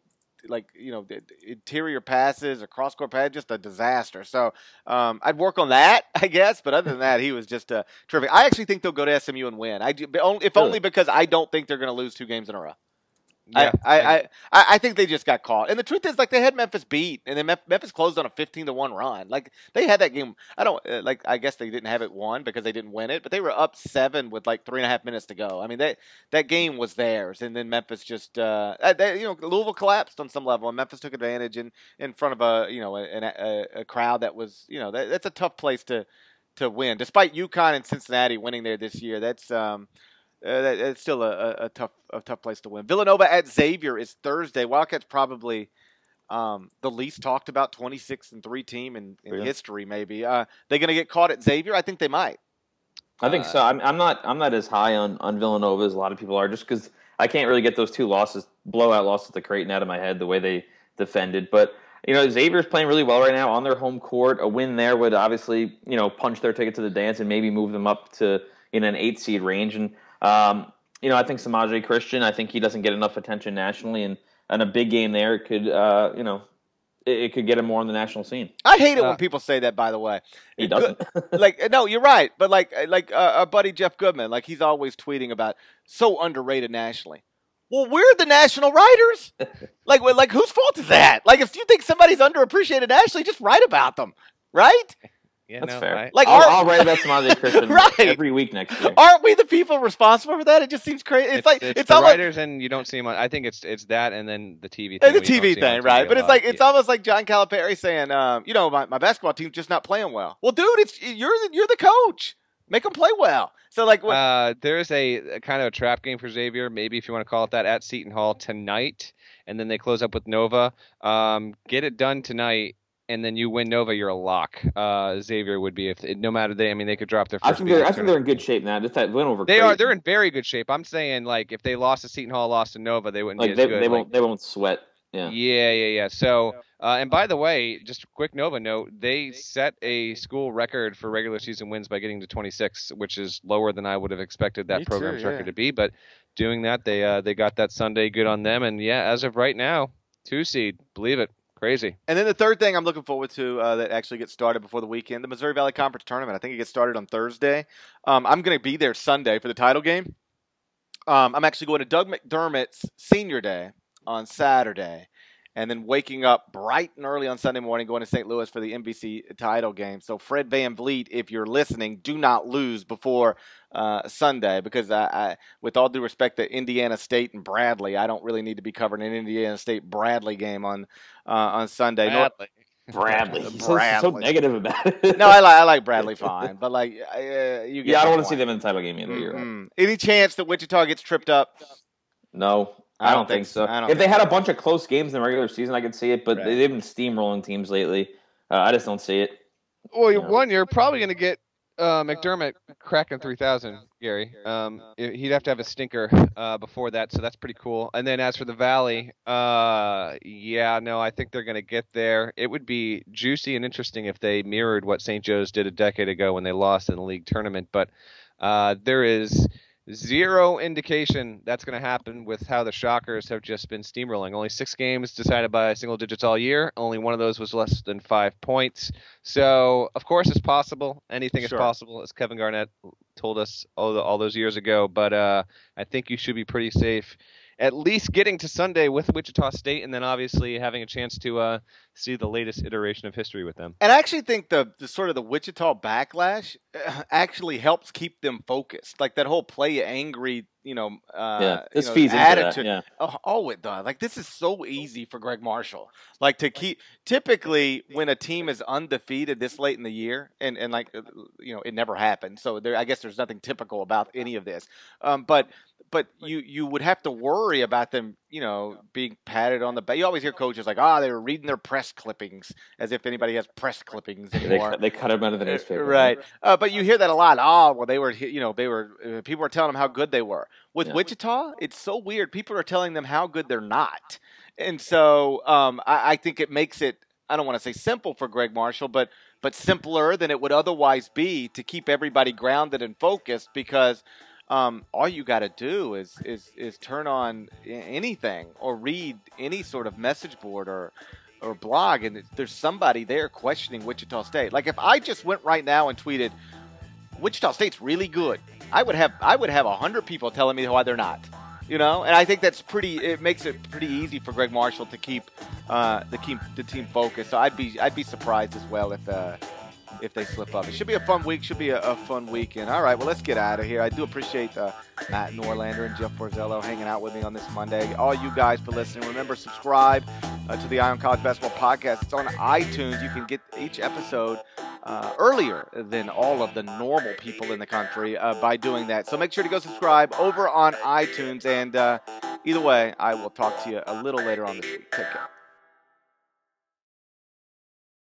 the interior passes or cross court pass, just a disaster. So I'd work on that, I guess. But other than that, he was just terrific. I actually think they'll go to SMU and win. Only because I don't think they're going to lose 2 games in a row. Yeah, I think they just got caught. And the truth is, they had Memphis beat, and then Memphis closed on a 15-1 run. They had that game. I guess they didn't have it won because they didn't win it, but they were up 7 with 3.5 minutes to go. I mean, that game was theirs, and then Memphis just, Louisville collapsed on some level, and Memphis took advantage in front of a crowd that was, that's a tough place to win. Despite UConn and Cincinnati winning there this year, that's it's still a tough place to win. Villanova at Xavier is Thursday. Wildcats probably the least talked about 26-3 team in history. Maybe they're going to get caught at Xavier. I think they might. I think so. I'm not as high on Villanova as a lot of people are, just because I can't really get those 2 blowout losses to Creighton out of my head the way they defended. But Xavier's playing really well right now on their home court. A win there would obviously punch their ticket to the dance and maybe move them up to an 8 seed range. And I think Samaje Christian, I think he doesn't get enough attention nationally, and a big game there could, it could get him more on the national scene. I hate it when people say that, by the way. He doesn't. No, you're right. But our buddy Jeff Goodman, he's always tweeting about so underrated nationally. Well, we're the national writers. Whose fault is that? If you think somebody's underappreciated nationally, just write about them, right? Yeah, that's fair. I'll write about Samaje Christian every week next year. Aren't we the people responsible for that? It just seems crazy. It's the writers, and you don't see them. I think it's that, and then the TV thing. And the TV thing, right? But it's almost like John Calipari saying, my basketball team's just not playing well. Well, dude, you're the coach. Make them play well. So there's a kind of a trap game for Xavier, maybe if you want to call it that, at Seton Hall tonight, and then they close up with Nova. Get it done tonight. And then you win Nova, you're a lock. Xavier would be no matter they could drop their first. I think they're in good shape now. Just that win over. They're in very good shape. I'm saying if they lost to Seton Hall, lost to Nova, they wouldn't be as good. They won't sweat. Yeah. Yeah. So and by the way, just a quick Nova note: they set a school record for regular season wins by getting to 26, which is lower than I would have expected that program's record to be. But doing that, they got that Sunday. Good on them. And as of right now, 2 seed. Believe it. Crazy. And then the third thing I'm looking forward to that actually gets started before the weekend, the Missouri Valley Conference Tournament. I think it gets started on Thursday. I'm going to be there Sunday for the title game. I'm actually going to Doug McDermott's senior day on Saturday, and then waking up bright and early on Sunday morning going to St. Louis for the NBC title game. So Fred VanVleet, if you're listening, do not lose before Sunday, because I, with all due respect to Indiana State and Bradley, I don't really need to be covering an Indiana State Bradley game on Sunday. Bradley. He's so negative about it. No, I like Bradley fine, but like you get I don't want to see them in the title game either. You're right. Any chance that Wichita gets tripped up? No, I don't think so. If they had a bunch of close games in the regular season, I could see it, but they've been steamrolling teams lately. I just don't see it. Well, you're probably going to get McDermott cracking 3,000, Gary. He'd have to have a stinker before that, so that's pretty cool. And then as for the Valley, I think they're going to get there. It would be juicy and interesting if they mirrored what St. Joe's did a decade ago when they lost in the league tournament, but there is zero indication that's going to happen with how the Shockers have just been steamrolling. Only 6 games decided by single digits all year. Only one of those was less than 5 points. So, of course, it's possible. Anything is possible, as Kevin Garnett told us all those years ago. But I think you should be pretty safe, at least getting to Sunday with Wichita State, and then obviously having a chance to see the latest iteration of history with them. And I actually think the sort of the Wichita backlash actually helps keep them focused. Like that whole play angry, this feeds attitude. Into that, it does. Like this is so easy for Greg Marshall. Like to keep. Typically, when a team is undefeated this late in the year, and like it never happens. So I guess there's nothing typical about any of this. But you would have to worry about them, being patted on the back. You always hear coaches like, they were reading their press clippings, as if anybody has press clippings anymore. They cut them out of the newspaper, right? But you hear that a lot. They were, people were telling them how good they were. With Wichita, it's so weird. People are telling them how good they're not, and so I think it makes it. I don't want to say simple for Greg Marshall, but simpler than it would otherwise be to keep everybody grounded and focused, because. All you got to do is turn on anything or read any sort of message board or blog, and there's somebody there questioning Wichita State. Like if I just went right now and tweeted, "Wichita State's really good," I would have 100 people telling me why they're not. And I think that's it makes it pretty easy for Greg Marshall to keep the team focused. So I'd be surprised as well if they slip up. It should be a fun week. Should be a fun weekend. All right, well, let's get out of here. I do appreciate Matt Norlander and Jeff Borzello hanging out with me on this Monday. All you guys for listening. Remember, subscribe to the Eye on College Basketball Podcast. It's on iTunes. You can get each episode earlier than all of the normal people in the country by doing that. So make sure to go subscribe over on iTunes. And either way, I will talk to you a little later on this week. Take care.